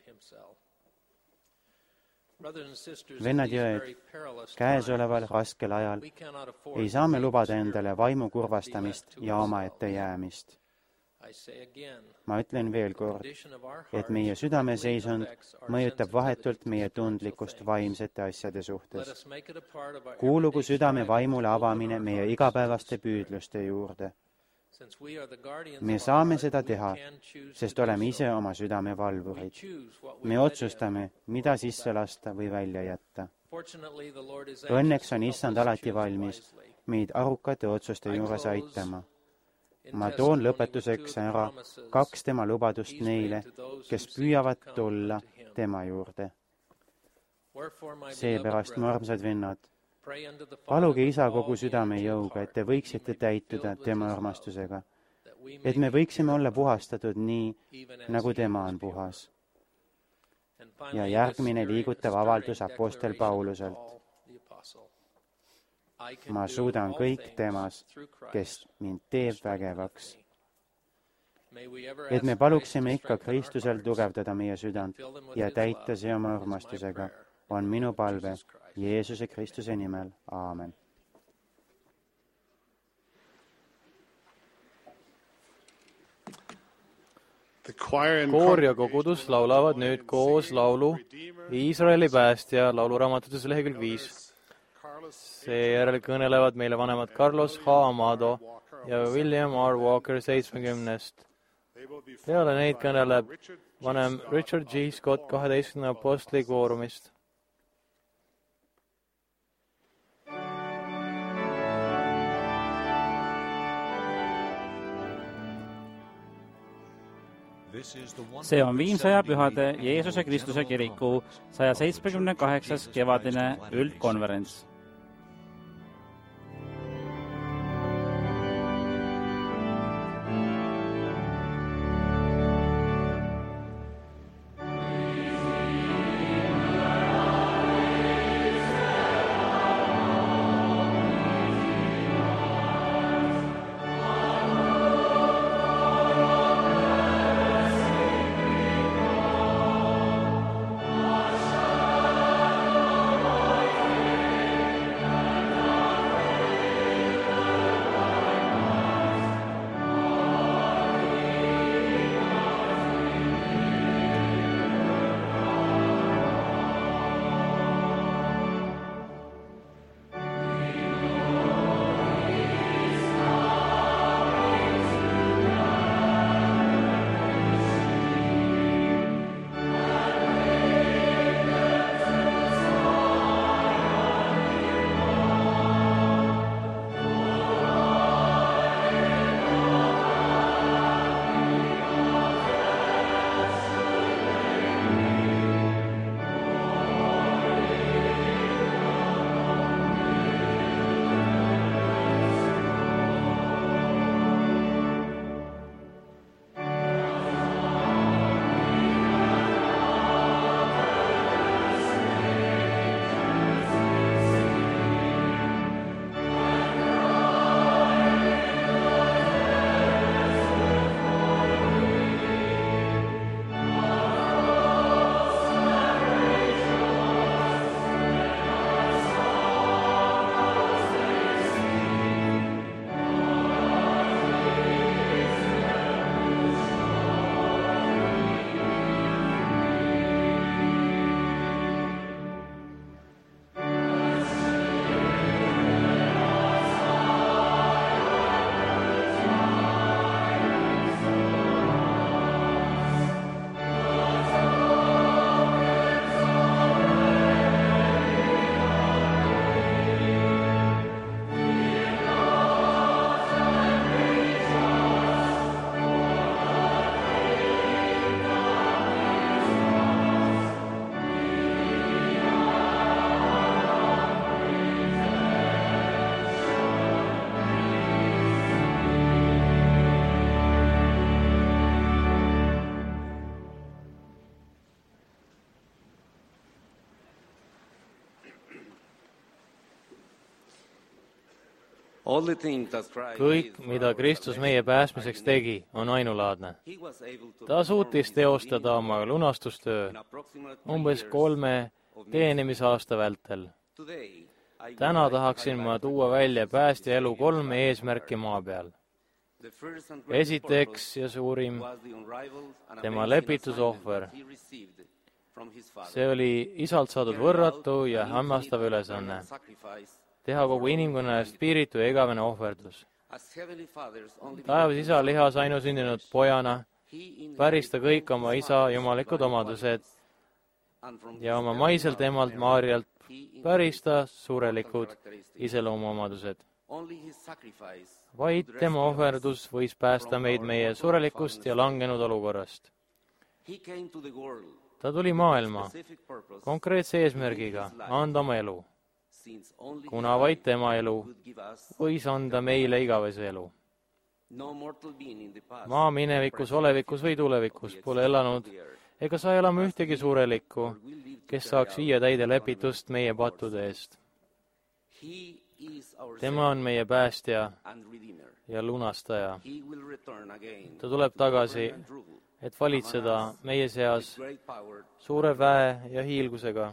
S3: vennad ja õed, käesoleval raskel ajal ei saa me lubada endale vaimu kurvastamist ja omaette jäämist. ma ütlen veel kord, et meie südameseisund mõjutab vahetult meie tundlikkust vaimsete asjade suhtes. kuulugu südame vaimule avamine meie igapäevaste püüdluste juurde. me saame seda teha, sest oleme ise oma südame valvurid. me otsustame, mida sisse lasta või välja jätta. õnneks on issand alati valmis meid arukate otsuste juures aitama. ma toon lõpetuseks ära 2 tema lubadust neile, kes püüavad tulla tema juurde. seepärast, mu armsad vennad, paluge isa kogu südame jõuga, et te võiksite täituda tema armastusega, et me võiksime olla puhastatud nii, nagu tema on puhas. ja järgmine liigutav avaldus Apostel Pauluselt. ma suudan kõik temas, kes mind teeb vägevaks. et me paluksime ikka Kristusel tugevdada meie südant ja täita see oma armastusega, on minu palve Jeesuse Kristuse nimel. Aamen.
S2: koor ja kogudus laulavad nüüd koos laulu Iisraeli päästja lauluraamatutes lehekülg 5. seejärel kõnelevad meile vanemad Carlos H. Amado ja William R. Walker 70. peale neid kõneleb vanem Richard G. Scott 12. apostli koorumist.
S1: see on Viimsaja Pühade Jeesuse Kristuse kiriku 178. kevadine üldkonverents.
S2: kõik, mida Kristus meie päästmiseks tegi, on ainulaadne. Ta suutis teostada oma lunastustöö umbes 3 teenimisaasta vältel. Täna tahaksin ma tuua välja päästja elu 3 eesmärki maa peal. Esiteks ja suurim, tema lepitusohver. See oli isalt saadud võrratu ja hämmastav ülesanne. Teha kogu inimkonna eest piiritu ja igavene ohverdus. Taevas isa lihas ainusündinud pojana päris ta kõik oma isa jumalikud omadused ja oma maiselt emalt Maarjalt päris ta suurelikud iseloomuomadused. Vaid tema ohverdus võis päästa meid meie surelikust ja langenud olukorrast. Ta tuli maailma konkreetse eesmärgiga anda oma elu, kuna vaid tema elu võis anda meile igavese elu. Maa minevikus, olevikus või tulevikus pole elanud ega saa elama ühtegi suurelikku, kes saaks viia täide lepitust meie pattude eest. Tema on meie päästja ja lunastaja. Ta tuleb tagasi, et valitseda meie seas suure väe ja hiilgusega.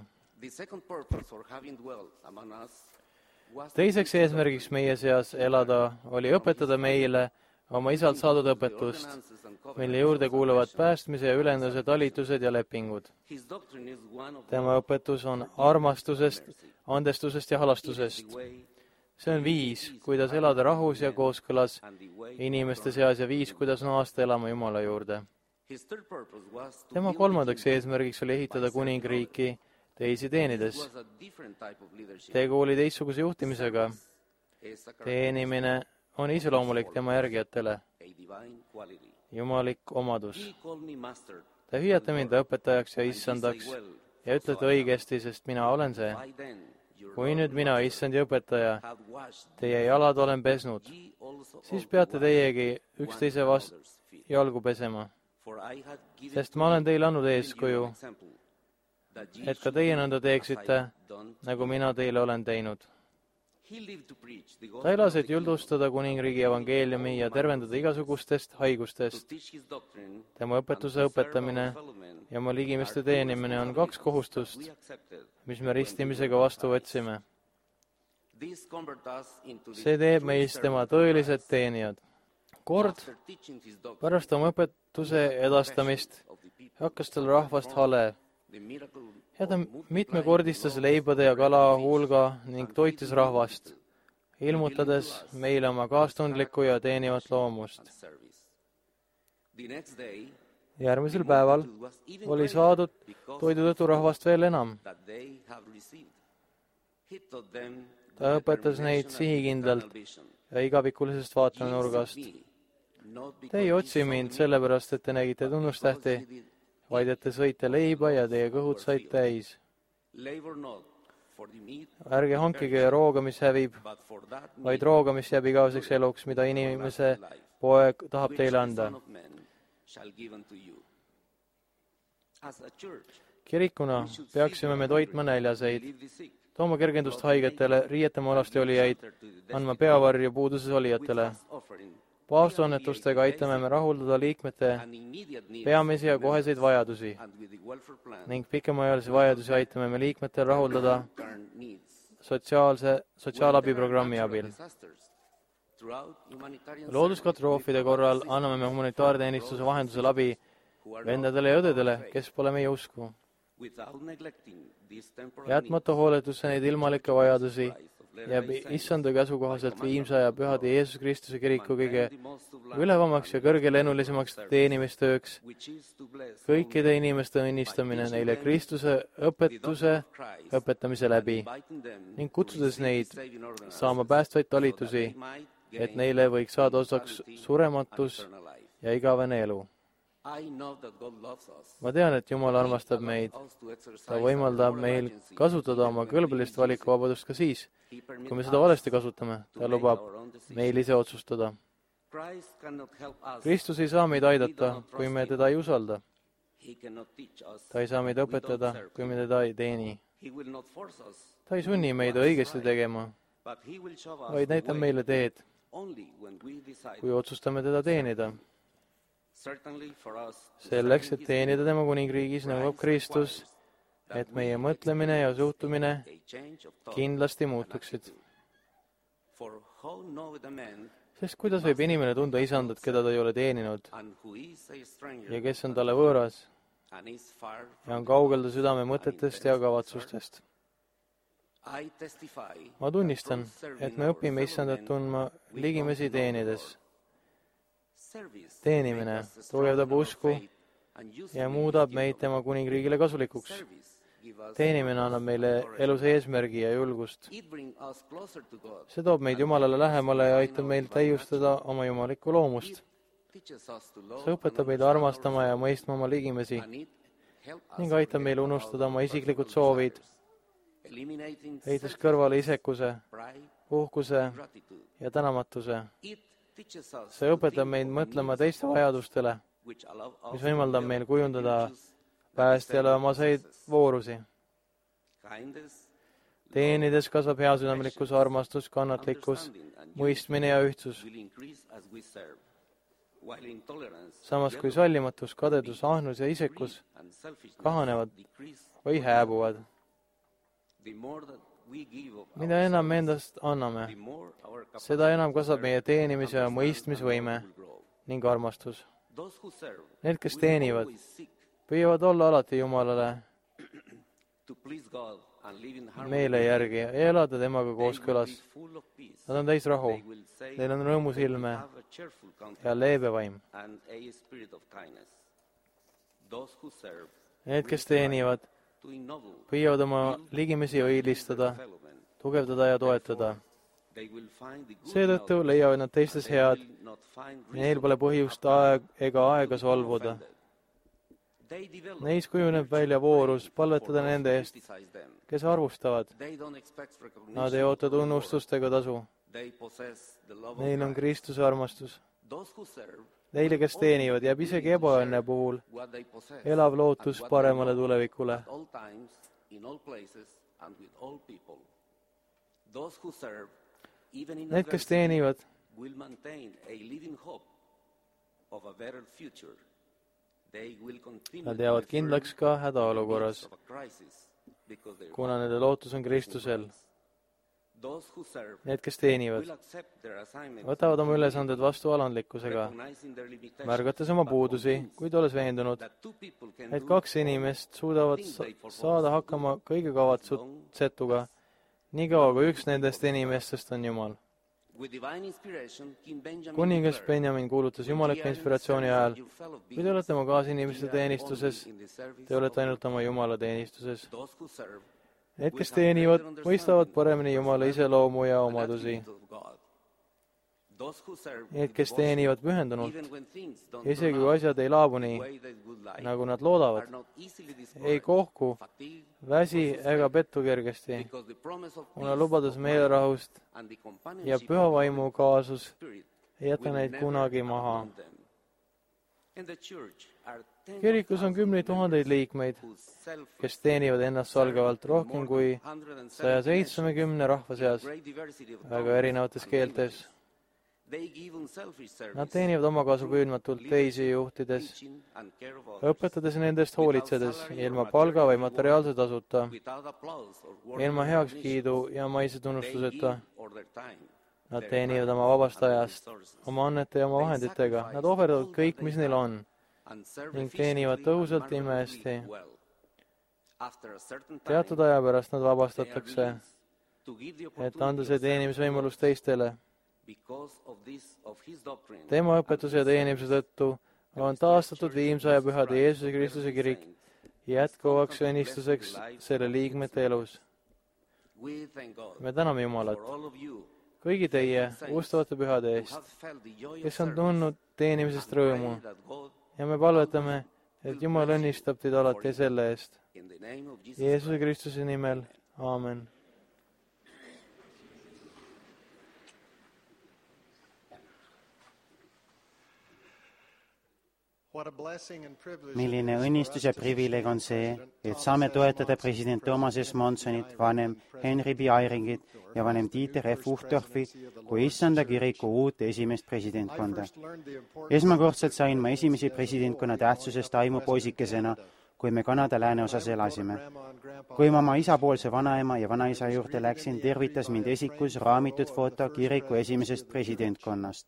S2: Teiseks eesmärgiks meie seas elada oli õpetada meile oma isalt saadud õpetust, mille juurde kuuluvad päästmise ja ülenduse talitused ja lepingud. Tema õpetus on armastusest, andestusest ja halastusest. See on viis, kuidas elada rahus ja kooskõlas inimeste seas ja viis, kuidas naasta elama Jumala juurde. Tema kolmandaks eesmärgiks oli ehitada kuningriiki teisi teenides. Tegu oli teistsuguse juhtimisega. Teenimine on iseloomulik tema järgijatele, jumalik omadus. Te hüüate mind õpetajaks ja issandaks ja ütlete õigesti, sest mina olen see. Kui nüüd mina, issand ja õpetaja, teie jalad olen pesnud, siis peate teiegi üksteise jalgu pesema. Sest ma olen teile andnud eeskuju, et ka teie nõnda teeksite, nagu mina teile olen teinud. Ta elas, et juldustada kuningriigi evangeeliumi ja tervendada igasugustest haigustest. Tema õpetuse õpetamine ja oma ligimeste teenimine on 2 kohustust, mis me ristimisega vastu võtsime. See teeb meist tema tõelised teenijad. Kord pärast oma õpetuse edastamist hakkas tal rahvast hale ja ta mitmekordistas leibade ja kala hulga ning toitis rahvast, ilmutades meile oma kaastundlikku ja teenivat loomust. Järgmisel päeval oli saadud toidu tõttu rahvast veel enam. Ta õpetas neid sihikindlalt ja igavikulisest vaatenurgast. Te ei otsi mind sellepärast, et te nägite tunnustähti, vaid et te sõite leiba ja teie kõhud said täis. Ärge hankige rooga, mis hävib, vaid rooga, mis jääb igaveseks eluks, mida inimese poeg tahab teile anda. Kirikuna peaksime me toitma näljaseid, tooma kergendust haigetele, riietama alastiolijaid, andma peavarju puuduses olijatele. Paavstuannetustega aitame me rahuldada liikmete peamisi ja koheseid vajadusi ning pikemaajalisi vajadusi aitame me liikmetel rahuldada sotsiaalabiprogrammi abil. Looduskatastroofide korral anname me humanitaarteenistuse vahendusel abi vendadele ja õdedele, kes pole meie usku. Jätmata hooletusse neid ilmalikke vajadusi jääb issanda käsu kohaselt viimsa ja pühade Jeesus Kristuse kiriku kõige ülevamaks ja kõrgelennulisemaks teenimistööks kõikide inimeste õnnistamine neile Kristuse õpetuse õpetamise läbi ning kutsudes neid saama päästvaid talitusi, et neile võiks saada osaks surematus ja igavene elu. Ma tean, et Jumal armastab meid. Ta võimaldab meil kasutada oma kõlbelist valikuvabadust ka siis, kui me seda valesti kasutame. Ta lubab meil ise otsustada. Kristus ei saa meid aidata, kui me teda ei usalda. Ta ei saa meid õpetada, kui me teda ei teeni. Ta ei sunni meid õigesti tegema, vaid näitab meile teed, kui otsustame teda teenida. Selleks, et teenida tema kuningriigis, nõuab Kristus, et meie mõtlemine ja suhtumine kindlasti muutuksid. Sest kuidas võib inimene tunda isandat, keda ta ei ole teeninud ja kes on talle võõras ja on kaugel ta südame mõtetest ja kavatsustest? Ma tunnistan, et me õpime isandat tundma ligimesi teenides. Teenimine tugevdab usku ja muudab meid tema kuningriigile kasulikuks. Teenimine annab meile elus eesmärgi ja julgust. See toob meid Jumalale lähemale ja aitab meil täiustada oma jumalikku loomust. See õpetab meid armastama ja mõistma oma ligimesi ning aitab meil unustada oma isiklikud soovid, heites kõrvale isekuse, uhkuse ja tänamatuse. See õpetab meid mõtlema teiste vajadustele, mis võimaldab meil kujundada päästjale omaseid voorusi. Teenides kasvab heasüdamlikkus, armastus, kannatlikkus, mõistmine ja ühtsus. Samas kui sallimatus, kadedus, ahnus ja isekus kahanevad või hääbuvad. Mida enam me endast anname, seda enam kasvab meie teenimise ja mõistmisvõime ning armastus. Need, kes teenivad, püüavad olla alati Jumalale meele järgi ja elada temaga kooskõlas. Nad on täis rahu, neil on rõõmus ilme ja leebe vaim. Need, kes teenivad, püüavad oma ligimesi õilistada, tugevdada ja toetada. seetõttu leiavad nad teistes head ja neil pole põhjust ega aega solvuda. Neis kujuneb välja voorus palvetada nende eest, kes arvustavad. Nad ei oota tunnustust ega tasu. Neil on Kristuse armastus. Neile, kes teenivad, jääb isegi ebaõnne puhul elav lootus paremale tulevikule. Need, kes teenivad, nad jäävad kindlaks ka hädaolukorras, kuna nende lootus on Kristusel. Need, kes teenivad, võtavad oma ülesanded vastu alandlikkusega, märgates oma puudusi, kuid olles veendunud, et kaks inimest suudavad saada hakkama kõige kavatsusetuga, niikaua kui üks nendest inimestest on Jumal. Kuningas Benjamin kuulutas jumaliku inspiratsiooni ajal, kui te olete oma kaasinimeste teenistuses, te olete ainult oma Jumala teenistuses. Need, kes teenivad, mõistavad paremini Jumala iseloomu ja omadusi. Need, kes teenivad pühendunult, isegi kui asjad ei laabu nii, nagu nad loodavad, ei kohku, väsi ega pettu kergesti, kuna lubadus meelerahust ja püha vaimu kaasus ei jäta neid kunagi maha. Kirikus on 10 000 liikmeid, kes teenivad ennast salgavalt rohkem kui 170 rahva seas, väga erinevates keeltes. Nad teenivad omakaasu püüdmatult teisi juhtides, õpetades nendest hoolitsedes, ilma palga või materiaalse tasuta, ilma heakskiidu ja maise tunnustuseta. Nad teenivad oma vabast ajast, oma annete ja oma vahenditega. Nad ohverdavad kõik, mis neil on, ning teenivad tõhusalt imehästi. Teatud aja pärast nad vabastatakse, et anda see teenimisvõimalus teistele. Tema õpetuse ja teenimise tõttu on taastatud viimsaja pühade Jeesuse Kristuse kirik jätkuvaks õnnistuseks selle liikmete elus. Me täname Jumalat kõigi teie ustavate pühade eest, kes on tundnud teenimisest rõõmu, ja me palvetame, et Jumal õnnistab teid alati selle eest. Jeesuse Kristuse nimel, aamen.
S3: Milline õnnistus ja privileeg on see, et saame toetada president Thomas S. Monsonit, vanem Henry B. Eyringit ja vanem Dieter F. Uchtdorfi kui Issanda kiriku uut esimest presidentkonda. Esmakordselt sain ma esimese presidentkonna tähtsusest aimu poisikesena, kui me Kanada lääneosas elasime. Kui ma oma isapoolse vanaema ja vanaisa juurde läksin, tervitas mind esikus raamitud foto kiriku esimesest presidentkonnast.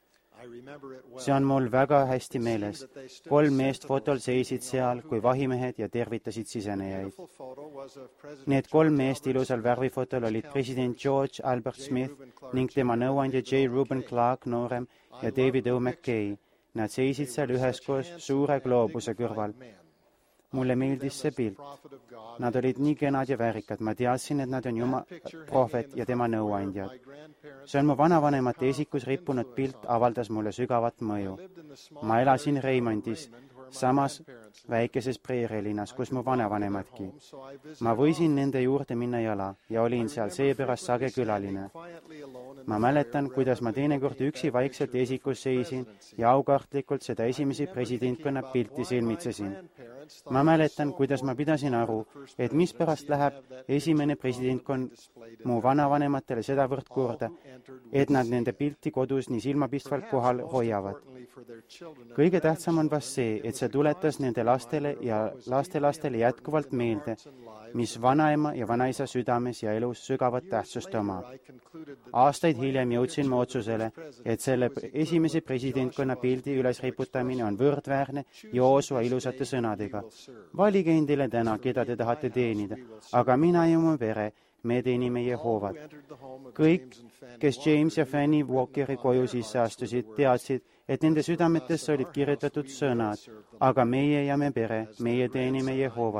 S3: See on mul väga hästi meeles. 3 meest fotol seisid seal kui vahimehed ja tervitasid sisenejaid. Need 3 meest ilusal värvifotol olid president George Albert Smith ning tema nõuandja J. Reuben Clark noorem ja David O. McKay. Nad seisid seal üheskoos suure gloobuse kõrval. Mulle meeldis see pilt. Nad olid nii kenad ja väärikad. Ma teadsin, et nad on Jumala prohvet ja tema nõuandjad. See on mu vanavanemate esikus rippunud pilt avaldas mulle sügavat mõju. Ma elasin Raymondis, samas väikeses preerilinnas, kus mu vanavanemadki. Ma võisin nende juurde minna jala ja olin seal seepärast sage külaline. Ma mäletan, kuidas ma teinekord üksi vaikselt esikus seisin ja aukartlikult seda esimese presidentkonna pilti silmitsesin. Ma mäletan, kuidas ma pidasin aru, et mispärast läheb esimene presidentkond mu vanavanematele sedavõrd korda, et nad nende pilti kodus nii silmapistvalt kohal hoiavad. Kõige tähtsam on vast see, et see tuletas nende lastele ja lastelastele jätkuvalt meelde, mis vanaema ja vanaisa südames ja elus sügavat tähtsust omab. Aastaid hiljem jõudsin ma otsusele, et selle esimese presidentkonna pildi ülesriputamine on võrdväärne Joosua ilusate sõnadega. Valige endile täna, keda te tahate teenida, aga mina ja mu pere, me teenime Jehovat. Kõik, kes James ja Fanny Walkeri koju sisse astusid, teadsid, et nende südametesse olid kirjutatud sõnad, aga meie ja me pere, meie teenime Jehovat.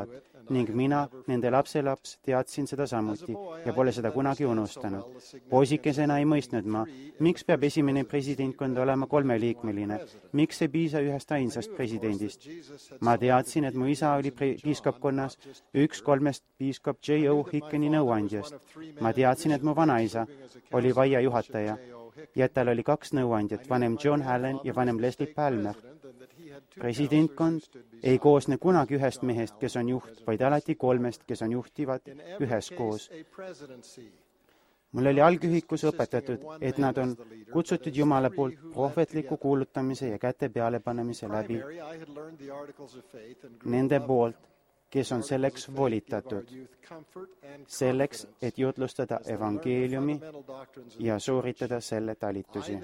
S3: ning mina, nende lapselaps, teadsin seda samuti ja pole seda kunagi unustanud. Poisikesena ei mõistnud ma, miks peab esimene presidentkond olema 3-liikmeline, miks ei piisa ühest ainsast presidendist. Ma teadsin, et mu isa oli piiskopkonnas 1 piiskop J.O. Hickeni nõuandjast. Ma teadsin, et mu vanaisa oli vaia juhataja ja et tal oli 2 nõuandjat, vanem John Allen ja vanem Leslie Palmer. Presidentkond ei koosne kunagi ühest mehest, kes on juht, vaid alati 3, kes on juhtivad üheskoos. Mul oli algühikus õpetatud, et nad on kutsutud Jumala poolt prohvetliku kuulutamise ja käte pealepanemise läbi nende poolt, kes on selleks volitatud, selleks, et jutlustada evangeeliumi ja sooritada selle talitusi.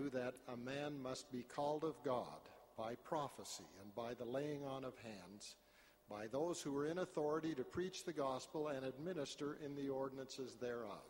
S3: By prophecy and by the laying on of hands, by those who were in authority to preach the gospel and administer in the ordinances thereof.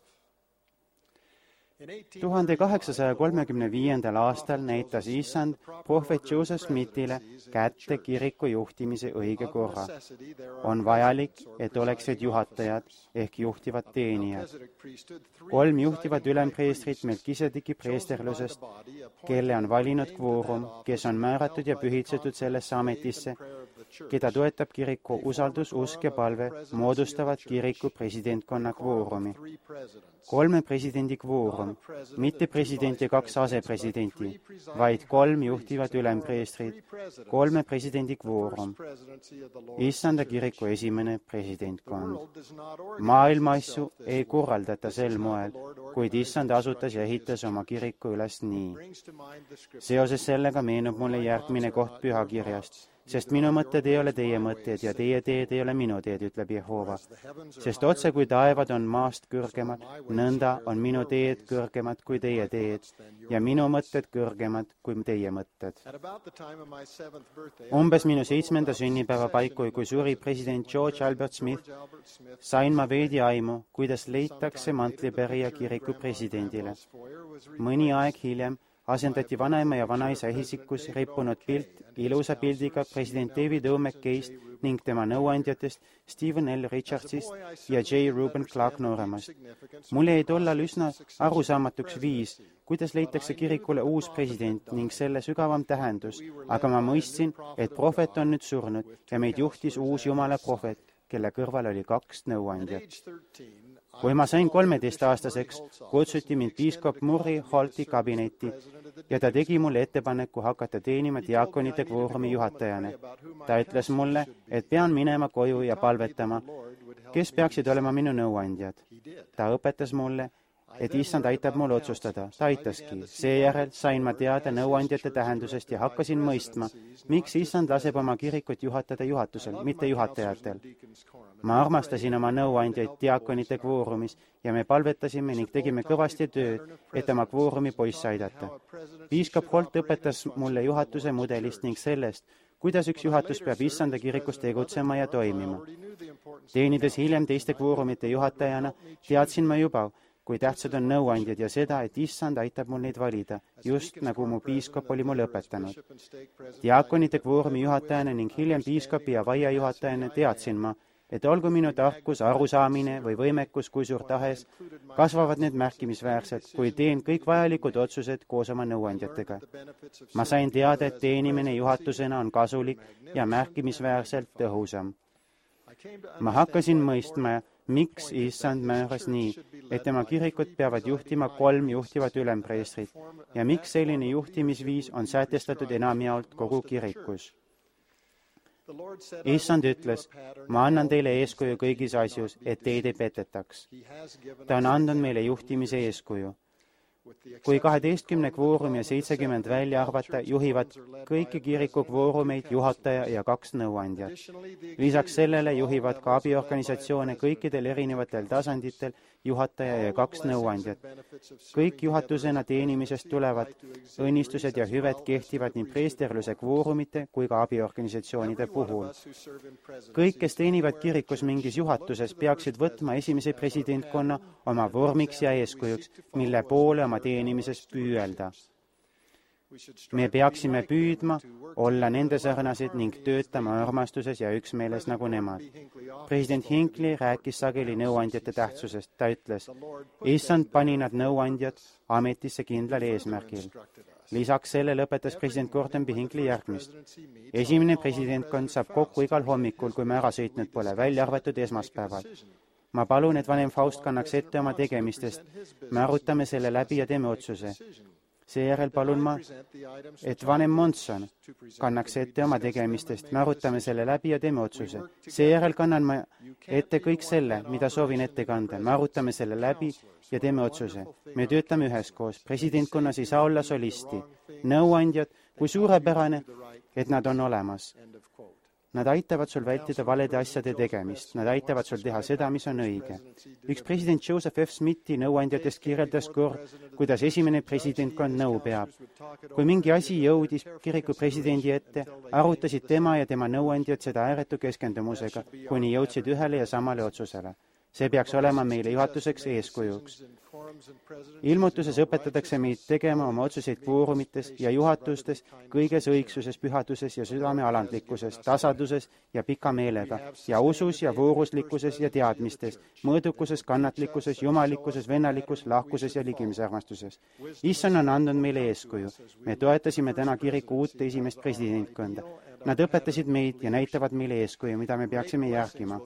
S3: 1835. aastal näitas issand prohvet Joseph Smithile kätte kiriku juhtimise õige korra. On vajalik, et oleksid juhatajad ehk juhtivad teenijad. 3 juhtivat ülempreestrit Melkisedeki preesterlusest, kelle on valinud kvoorum, kes on määratud ja pühitsetud sellesse ametisse, keda toetab kiriku usaldus, usk ja palve, moodustavad kiriku presidentkonna kvoorumi. 3 presidendi kvoorum, mitte president ja 2 asepresidenti, vaid 3 juhtivat ülempreestrit, 3 presidendi kvoorum. Issanda kiriku esimene presidentkond. Maailma asju ei korraldata sel moel, kuid issand asutas ja ehitas oma kiriku üles nii. Seoses sellega meenub mulle järgmine koht pühakirjast, sest minu mõtted ei ole teie mõtted ja teie teed ei ole minu teed, ütleb Jehova. Sest otse kui taevad on maast kõrgemad, nõnda on minu teed kõrgemad kui teie teed ja minu mõtted kõrgemad kui teie mõtted. Umbes minu 7. sünnipäeva paiku, kui suri president George Albert Smith, sain ma veidi aimu, kuidas leitakse mantlipärija kiriku presidendile. Mõni aeg hiljem asendati vanaema ja vanaisa esisikus rippunud pilt ilusa pildiga president David O. McKay'st ning tema nõuandjatest Stephen L. Richardsist ja J. Reuben Clark nooremast. Mulle jäi tollal üsna arusaamatuks viis, kuidas leitakse kirikule uus president ning selle sügavam tähendus, aga ma mõistsin, et prohvet on nüüd surnud ja meid juhtis uus Jumala prohvet, kelle kõrval oli 2 nõuandjat. Kui ma sain 13-aastaseks, kutsuti mind piiskop Murray Holti kabinetti ja ta tegi mulle ettepaneku hakata teenima diaakonite kvoorumi juhatajana. Ta ütles mulle, et pean minema koju ja palvetama, kes peaksid olema minu nõuandjad. Ta õpetas mulle, et issand aitab mul otsustada. Ta aitaski. Seejärel sain ma teada nõuandjate tähendusest ja hakkasin mõistma, miks issand laseb oma kirikut juhatada juhatusel, mitte juhatajatel. Ma armastasin oma nõuandjaid diaakonite kvoorumis ja me palvetasime ning tegime kõvasti tööd, et oma kvoorumi poisse aidata. Piiskop Holt õpetas mulle juhatuse mudelist ning sellest, kuidas üks juhatus peab issanda kirikus tegutsema ja toimima. Teenides hiljem teiste kvoorumite juhatajana, teadsin ma juba, kui tähtsad on nõuandjad ja seda, et issand aitab mul neid valida, just nagu mu piiskop oli mulle õpetanud. Diaakonite kvoorumi juhatajana ning hiljem piiskopi ja vaia juhatajana teadsin ma, et olgu minu tarkus, arusaamine või võimekus kui suur tahes, kasvavad need märkimisväärselt, kui teen kõik vajalikud otsused koos oma nõuandjatega. Ma sain teada, et teenimine juhatusena on kasulik ja märkimisväärselt tõhusam. Ma hakkasin mõistma, miks issand määras nii, et tema kirikut peavad juhtima 3 juhtivat ülempreestrit ja miks selline juhtimisviis on sätestatud enamjaolt kogu kirikus. Issand ütles, ma annan teile eeskuju kõigis asjus, et teid ei petetaks. Ta on andnud meile juhtimise eeskuju. Kui 12 kvoorum ja 70 välja arvata, juhivad kõiki kiriku kvoorumeid juhataja ja 2 nõuandjat. Lisaks sellele juhivad ka abiorganisatsioone kõikidel erinevatel tasanditel juhataja ja 2 nõuandjat. Kõik juhatusena teenimisest tulevad õnnistused ja hüved kehtivad nii preesterluse kvoorumite kui ka abiorganisatsioonide puhul. Kõik, kes teenivad kirikus mingis juhatuses, peaksid võtma esimese presidentkonna oma vormiks ja eeskujuks, mille poole oma teenimises püüelda. me peaksime püüdma olla nende sarnased ning töötama armastuses ja üksmeeles nagu nemad. President Hinckley rääkis sageli nõuandjate tähtsusest. Ta ütles, issand pani nad nõuandjad ametisse kindlal eesmärgil. Lisaks sellele õpetas president Gordon B. Hinckley järgmist. Esimene presidentkond saab kokku igal hommikul, kui me ära sõitnud pole, välja arvatud esmaspäeval. Ma palun, et vanem Faust kannaks ette oma tegemistest. Me arutame selle läbi ja teeme otsuse. Seejärel palun ma, et vanem Monson kannaks ette oma tegemistest. Me arutame selle läbi ja teeme otsuse. Seejärel kannan ma ette kõik selle, mida soovin ette kanda. Me arutame selle läbi ja teeme otsuse. Me töötame üheskoos. Presidentkonnas ei saa olla solisti. Nõuandjad, kui suurepärane, et nad on olemas. Nad aitavad sul vältida valede asjade tegemist. Nad aitavad sul teha seda, mis on õige. Üks president Joseph F. Smithi nõuandjatest kirjeldas kord, kuidas esimene presidentkond nõu peab. Kui mingi asi jõudis kiriku presidendi ette, arutasid tema ja tema nõuandjad seda ääretu keskendumusega, kuni jõudsid ühele ja samale otsusele. See peaks olema meile juhatuseks eeskujuks. Ilmutuses õpetatakse meid tegema oma otsuseid kvoorumites ja juhatustes kõiges õigsuses, pühaduses ja südame alandlikkuses, tasaduses ja pika meelega ja usus ja vooruslikkuses ja teadmistes, mõõdukuses, kannatlikkuses, jumalikkuses, vennalikkus, lahkuses ja ligimisarmastuses. Issand on andnud meile eeskuju. Me toetasime täna kiriku uut esimest presidentkonda. Nad õpetasid meid ja näitavad meile eeskuju, mida me peaksime järgima.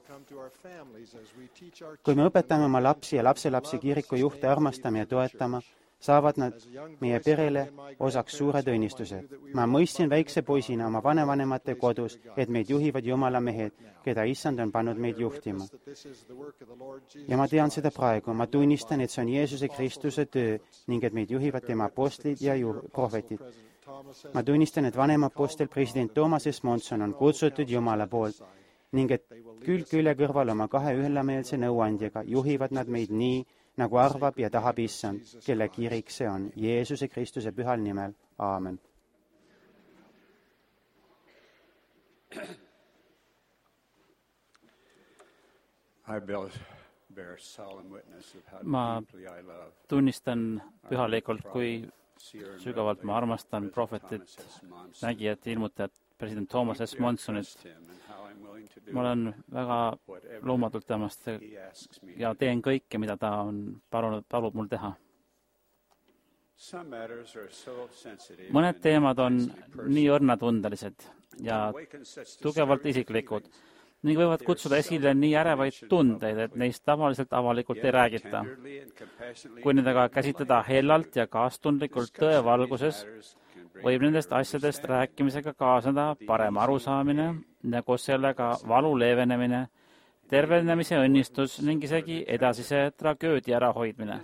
S3: Kui me õpetame oma lapsi ja lapselapsi kiriku juhte armastama ja toetama, saavad nad meie perele osaks suured õnnistused. Ma mõistsin väikse poisina oma vanevanemate kodus, et meid juhivad Jumala mehed, keda issand on pannud meid juhtima. Ja ma tean seda praegu, ma tunnistan, et see on Jeesuse Kristuse töö ning et meid juhivad tema apostlid ja prohvetid. Ma tunnistan, et vanem apostel president Thomas S. Monson on kutsutud Jumala poolt ning et külg külje kõrval oma kahe ühemeelse nõuandjaga juhivad nad meid nii, nagu arvab ja tahab issand, kelle kirik see on, Jeesuse Kristuse pühal nimel. Aamen.
S1: Ma tunnistan pühalikult, kui sügavalt ma armastan prohvetit, nägijat, ilmutajat, president Thomas S. Monsonit. Ma olen väga loomatult temast ja teen kõike, mida ta on palub mul teha. Mõned teemad on nii õrnatundelised ja tugevalt isiklikud ning võivad kutsuda esile nii ärevaid tundeid, et neist tavaliselt avalikult ei räägita. Kui nendega käsitleda hellalt ja kaastundlikult tõe valguses, võib nendest asjadest rääkimisega kaasneda parem arusaamine ja koos sellega valu leevenemine, tervenemise õnnistus ning isegi edasise tragöödia ärahoidmine.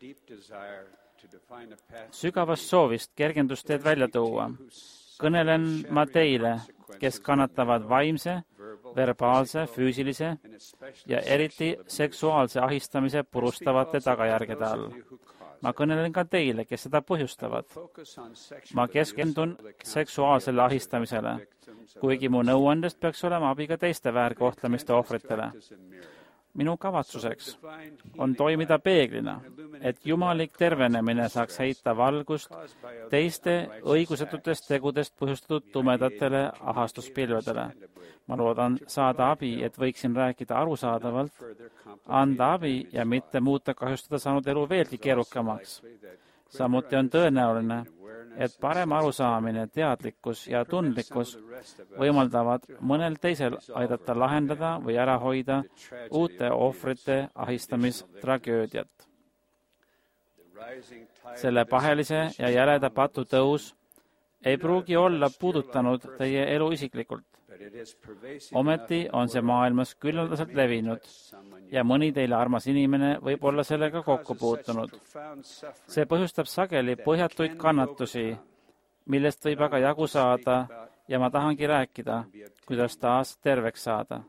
S1: Sügavast soovist kergendusteed välja tuua, kõnelen ma teile, kes kannatavad vaimse, verbaalse, füüsilise ja eriti seksuaalse ahistamise purustavate tagajärgede all. Ma kõnelen ka teile, kes seda põhjustavad. Ma keskendun seksuaalsele ahistamisele, kuigi mu nõuandest peaks olema abi ka teiste väärkohtlemiste ohvritele. Minu kavatsuseks on toimida peeglina, et jumalik tervenemine saaks heita valgust teiste õigusetutest tegudest põhjustatud tumedatele ahastuspilvedele. Ma loodan saada abi, et võiksin rääkida arusaadavalt, anda abi ja mitte muuta kahjustada saanud elu veelgi keerukamaks. Samuti on tõenäoline, et parem arusaamine, teadlikkus ja tundlikkus võimaldavad mõnel teisel aidata lahendada või ära hoida uute ohvrite ahistamistragöödiat. Selle pahelise ja jäleda patu tõus ei pruugi olla puudutanud teie elu isiklikult. Ometi on see maailmas küllaldaselt levinud ja mõni teile armas inimene võib olla sellega kokku puutunud. See põhjustab sageli põhjatuid kannatusi, millest võib aga jagu saada ja ma tahangi rääkida, kuidas taas terveks saada.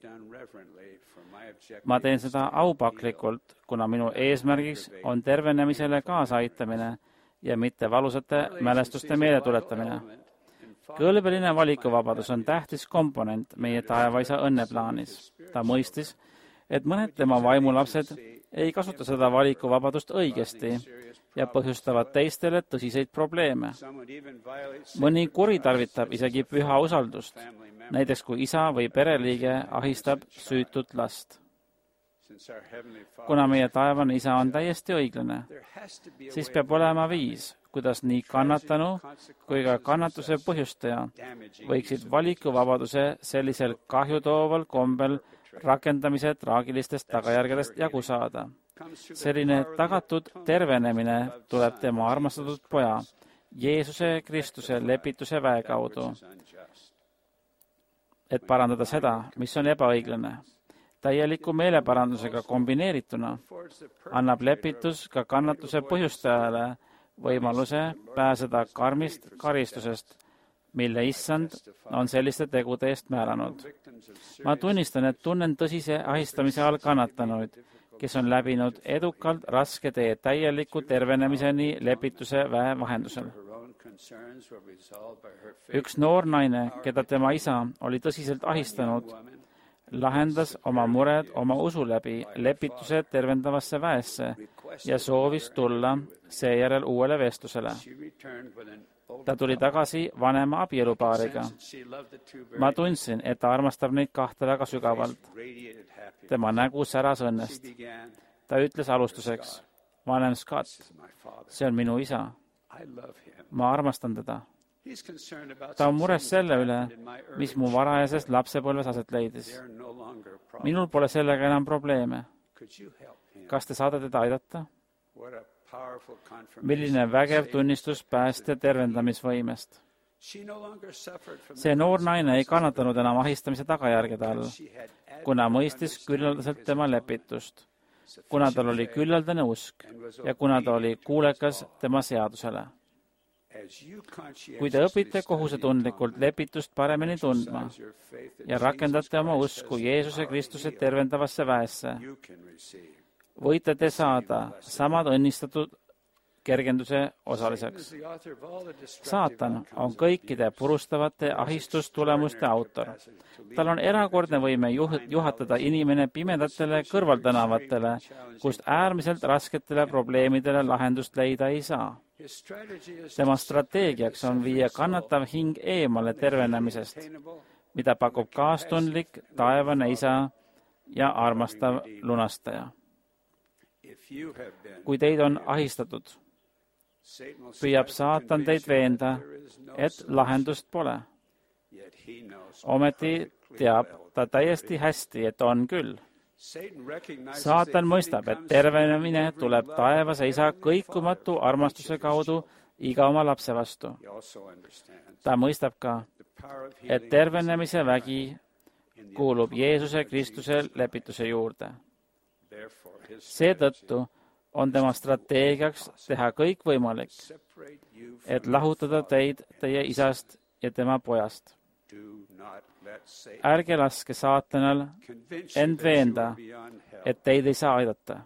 S1: Ma teen seda aupaklikult, kuna minu eesmärgiks on tervenemisele kaasaaitamine ja mitte valusate mälestuste meeletuletamine. Kõlbeline valikuvabadus on tähtis komponent meie taevaisa õnneplaanis. Ta mõistis, et mõned tema vaimulapsed ei kasuta seda valikuvabadust õigesti ja põhjustavad teistele tõsiseid probleeme. Mõni kuritarvitab isegi püha usaldust, näiteks kui isa või pereliige ahistab süütut last. Kuna meie taevane isa on täiesti õiglane, siis peab olema viis, kuidas nii kannatanu kui ka kannatuse põhjustaja võiksid valikuvabaduse sellisel kahjutooval kombel rakendamise traagilistest tagajärgedest jagu saada. Selline tagatud tervenemine tuleb tema armastatud poja, Jeesuse Kristuse lepituse väe kaudu, et parandada seda, mis on ebaõiglane. Täieliku meeleparandusega kombineerituna annab lepitus ka kannatuse põhjustajale võimaluse pääseda karmist karistusest, mille issand on selliste tegude eest määranud. Ma tunnistan, et tunnen tõsise ahistamise all kannatanuid, kes on läbinud edukalt raske tee täieliku tervenemiseni lepituse väe vahendusel. Üks noor naine, keda tema isa oli tõsiselt ahistanud, lahendas oma mured oma usu läbi lepituse tervendavasse väesse ja soovis tulla seejärel uuele vestlusele. Ta tuli tagasi vanema abielupaariga. Ma tundsin, et ta armastab neid kahte väga sügavalt. Tema nägu säras õnnest. Ta ütles alustuseks, vanem Scott, see on minu isa. Ma armastan teda. Ta on mures selle üle, mis mu varajases lapsepõlves aset leidis. Minul pole sellega enam probleeme. Kas te saate teda aidata? Milline vägev tunnistus päästja tervendamisvõimest. See noor naine ei kannatanud enam ahistamise tagajärgede all, kuna mõistis küllaldaselt tema lepitust, kuna tal oli küllaldane usk ja kuna ta oli kuulekas tema seadusele. Kui te õpite kohusetundlikult lepitust paremini tundma ja rakendate oma usku Jeesuse Kristuse tervendavasse väesse, võite te saada samad õnnistatud kergenduse osaliseks. Saatan on kõikide purustavate ahistustulemuste autor. Tal on erakordne võime juhatada inimene pimedatele kõrvaltänavatele, kust äärmiselt rasketele probleemidele lahendust leida ei saa. Tema strateegiaks on viia kannatav hing eemale tervenemisest, mida pakub kaastundlik taevane isa ja armastav lunastaja. Kui teid on ahistatud, püüab saatan teid veenda, et lahendust pole. Ometi teab ta täiesti hästi, et on küll. Saatan mõistab, et tervenemine tuleb taevase isa kõikumatu armastuse kaudu iga oma lapse vastu. Ta mõistab ka, et tervenemise vägi kuulub Jeesuse Kristuse lepituse juurde. Seetõttu on tema strateegiaks teha kõik võimalik, et lahutada teid teie isast ja tema pojast. Ärge laske saatanal end veenda, et teid ei saa aidata.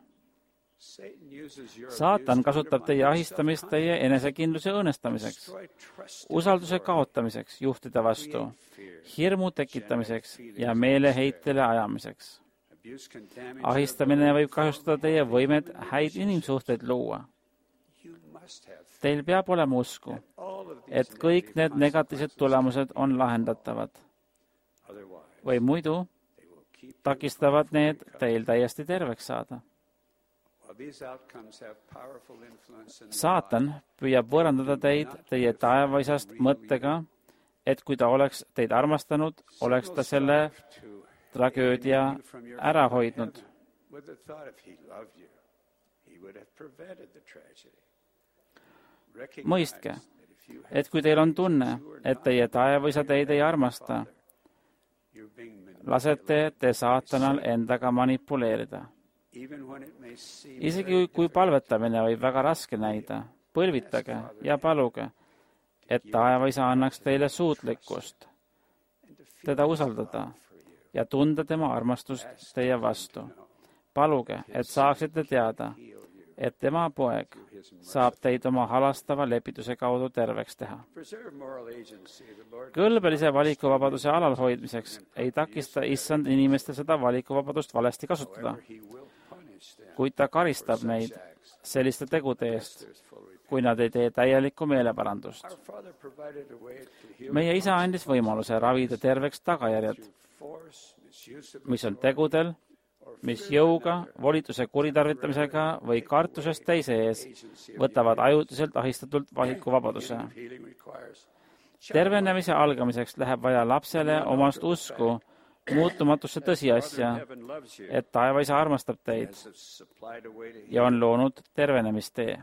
S1: Saatan kasutab teie ahistamist teie enesekindluse õõnestamiseks, usalduse kaotamiseks juhtide vastu, hirmu tekitamiseks ja meeleheitele ajamiseks. Ahistamine võib kahjustada teie võimet häid inimsuhteid luua. Teil peab olema usku, et kõik need negatiivsed tulemused on lahendatavad. Või muidu takistavad need teil täiesti terveks saada. Saatan püüab võõrandada teid teie taevaisast mõttega, et kui ta oleks teid armastanud, oleks ta selle tragöödia ära hoidnud. Mõistke, et kui teil on tunne, et teie taevaisa teid ei armasta, lasete te saatanal endaga manipuleerida. Isegi kui palvetamine võib väga raske näida, põlvitage ja paluge, et taevaisa annaks teile suutlikkust teda usaldada ja tunda tema armastust teie vastu. Paluge, et saaksite teada, et tema poeg saab teid oma halastava lepituse kaudu terveks teha. Kõlbelise valikuvabaduse alalhoidmiseks ei takista issand inimestel seda valikuvabadust valesti kasutada, kuid ta karistab neid, selliste tegude eest, kui nad ei tee täielikku meeleparandust. Meie isa andis võimaluse ravida terveks tagajärjed, mis on tegudel, mis jõuga, volituse kuritarvitamisega või kartusest teise ees võtavad ajutiselt ahistatult valikuvabaduse. Tervenemise algamiseks läheb vaja lapsele omast usku muutumatusse tõsiasja, et taevaisa armastab teid ja on loonud tervenemistee.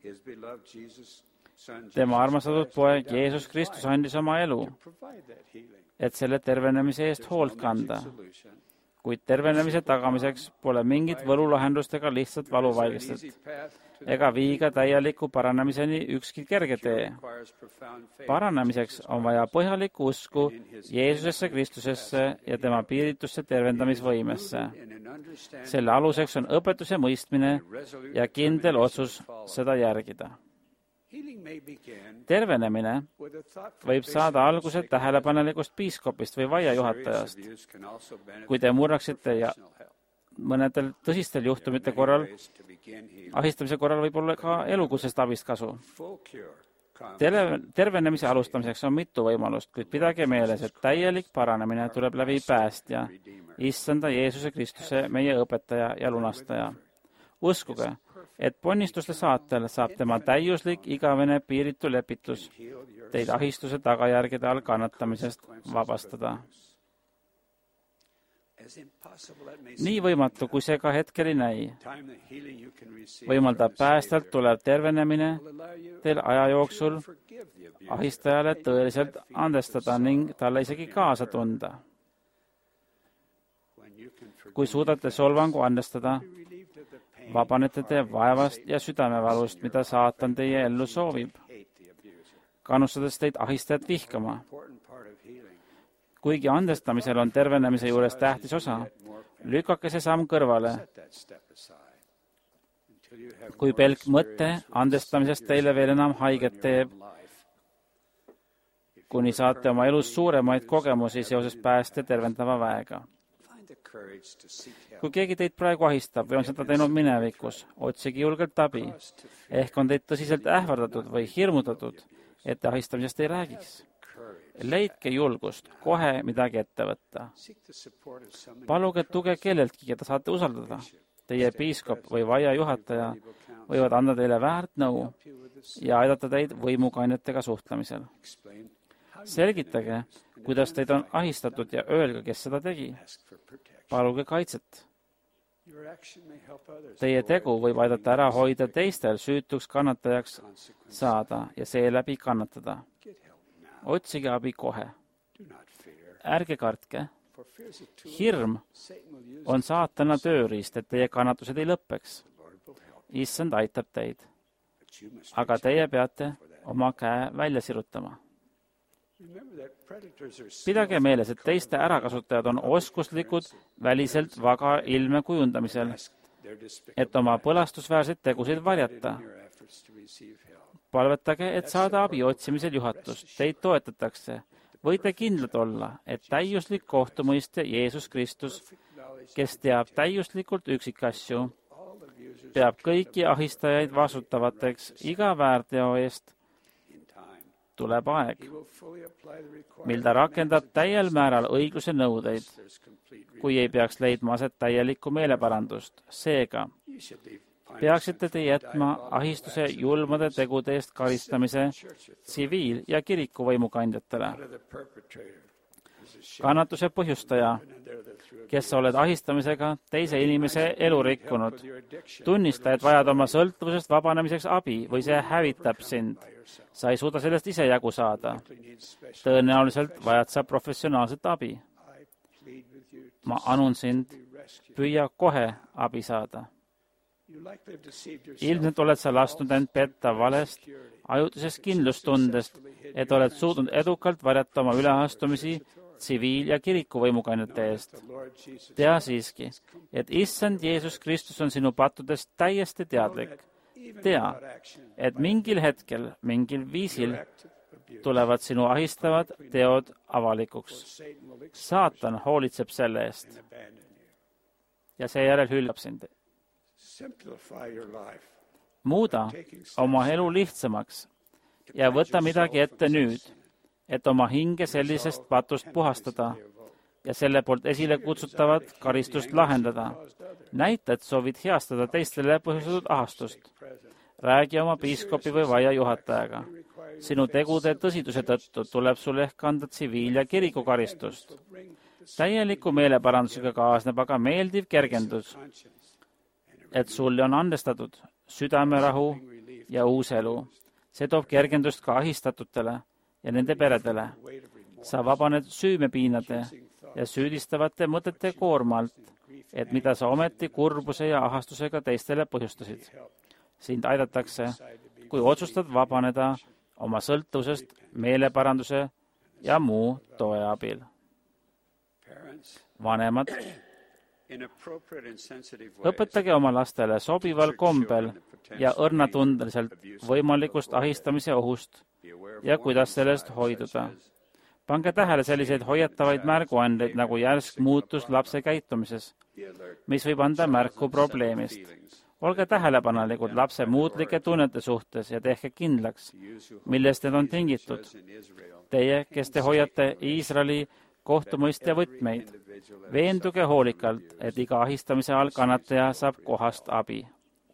S1: Tema armastatud poeg Jeesus Kristus andis oma elu, et selle tervenemise eest hoolt kanda, kuid tervenemise tagamiseks pole mingit võlulahendust ega lihtsat valuvaigestet, ega viiga täieliku paranemiseni ükski kerge tee. Paranemiseks on vaja põhjalikku usku Jeesusesse Kristusesse ja tema piiritusse tervendamisvõimesse. Selle aluseks on õpetuse mõistmine ja kindel otsus seda järgida. Tervenemine võib saada alguse tähelepanelikust piiskopist või vaiajuhatajast. Kui te murraksite ja mõnedel tõsistel juhtumite korral, ahistamise korral võib olla ka elukutsest abist kasu. Tervenemise alustamiseks on mitu võimalust, kuid pidage meeles, et täielik paranemine tuleb läbi päästja, issanda Jeesuse Kristuse, meie õpetaja ja lunastaja. Uskuge, et ponnistuste saatel saab tema täiuslik igavene piiritu lepitus teid ahistuse tagajärgede all kannatamisest vabastada. Nii võimatu, kui see ka hetkel ei näi, võimaldab päästjalt tulev tervenemine teil aja jooksul ahistajale tõeliselt andestada ning talle isegi kaasa tunda. Kui suudate solvangu andestada, vabanete te vaevast ja südamevalust, mida saatan teie ellu soovib, kannustades teid ahistajat vihkama. Kuigi andestamisel on tervenemise juures tähtis osa, lükake see samm kõrvale. Kui pelk mõte andestamisest teile veel enam haiget teeb, kuni saate oma elus suuremaid kogemusi seoses pääste tervendava väega. Kui keegi teid praegu ahistab või on seda teinud minevikus, otsige julgelt abi. Ehk on teid tõsiselt ähvardatud või hirmutatud, et te ahistamisest ei räägiks. Leidke julgust kohe midagi ette võtta. Paluge tuge kelleltki, keda saate usaldada. Teie piiskop või vaiajuhataja võivad anda teile väärt nõu ja aidata teid võimukandjatega suhtlemisel. Selgitage, kuidas teid on ahistatud ja öelge, kes seda tegi. Paluge kaitset. Teie tegu võib aidata ära hoida teistel süütuks kannatajaks saada ja seeläbi kannatada. Otsige abi kohe. Ärge kartke. Hirm on saatana tööriist, et teie kannatused ei lõppeks. Issand aitab teid. Aga teie peate oma käe välja sirutama. Pidage meeles, et teiste ärakasutajad on oskuslikud väliselt vaga ilme kujundamisel, et oma põlastusväärseid tegusid varjata. Palvetage, et saada abi otsimisel juhatust. Teid toetatakse. Võite kindlad olla, et täiuslik kohtumõistja Jeesus Kristus, kes teab täiuslikult üksikasju, peab kõiki ahistajaid vastutavateks iga väärteo eest. Tuleb aeg, mil ta rakendab täiel määral õigluse nõudeid, kui ei peaks leidma aset täielikku meeleparandust. Seega peaksite te jätma ahistuse julmade tegude eest karistamise tsiviil- ja kirikuvõimukandjatele. Kannatuse põhjustaja, kes sa oled ahistamisega teise inimese elu rikkunud, tunnista, et vajad oma sõltuvusest vabanemiseks abi või see hävitab sind. Sa ei suuda sellest ise jagu saada. Tõenäoliselt vajad sa professionaalset abi. Ma anun sind, püüa kohe abi saada. Ilmselt oled sa lasknud end petta valest, ajutisest kindlustundest, et oled suutnud edukalt varjata oma üleastumisi tsiviil- ja kirikuvõimukandjate eest. Tea siiski, et issand Jeesus Kristus on sinu pattudest täiesti teadlik. Tea, et mingil hetkel, mingil viisil tulevad sinu ahistavad teod avalikuks. Saatan hoolitseb selle eest ja seejärel hüljab sind. muuda oma elu lihtsamaks ja võta midagi ette nüüd, et oma hinge sellisest patust puhastada ja selle poolt esile kutsutavat karistust lahendada. näita, et soovid heastada teistele põhjustatud ahastust. räägi oma piiskopi või vaia juhatajaga. Sinu tegude tõsiduse tõttu tuleb sul ehk anda tsiviil- ja kirikukaristust. Täieliku meeleparandusega kaasneb aga meeldiv kergendus, et sulle on andestatud südamerahu ja uus elu. See toob kergendust ka ahistatutele ja nende peredele. Sa vabaned süümepiinade ja süüdistavate mõtete koormalt, et mida sa ometi kurbuse ja ahastusega teistele põhjustasid. Sind aidatakse, kui otsustad vabaneda oma sõltuvusest meeleparanduse ja muu toe abil. Vanemad, õpetage oma lastele sobival kombel ja õrnatundeliselt võimalikust ahistamise ohust ja kuidas sellest hoiduda. Pange tähele selliseid hoiatavaid märguandeid nagu järsk muutus lapse käitumises, mis võib anda märku probleemist. Olge tähelepanelikud lapse muutlike tunnete suhtes ja tehke kindlaks, millest need on tingitud. Teie, kes te hoiate Iisraeli kohtumõistja võtmeid, veenduge hoolikalt, et iga ahistamise all kannataja saab kohast abi.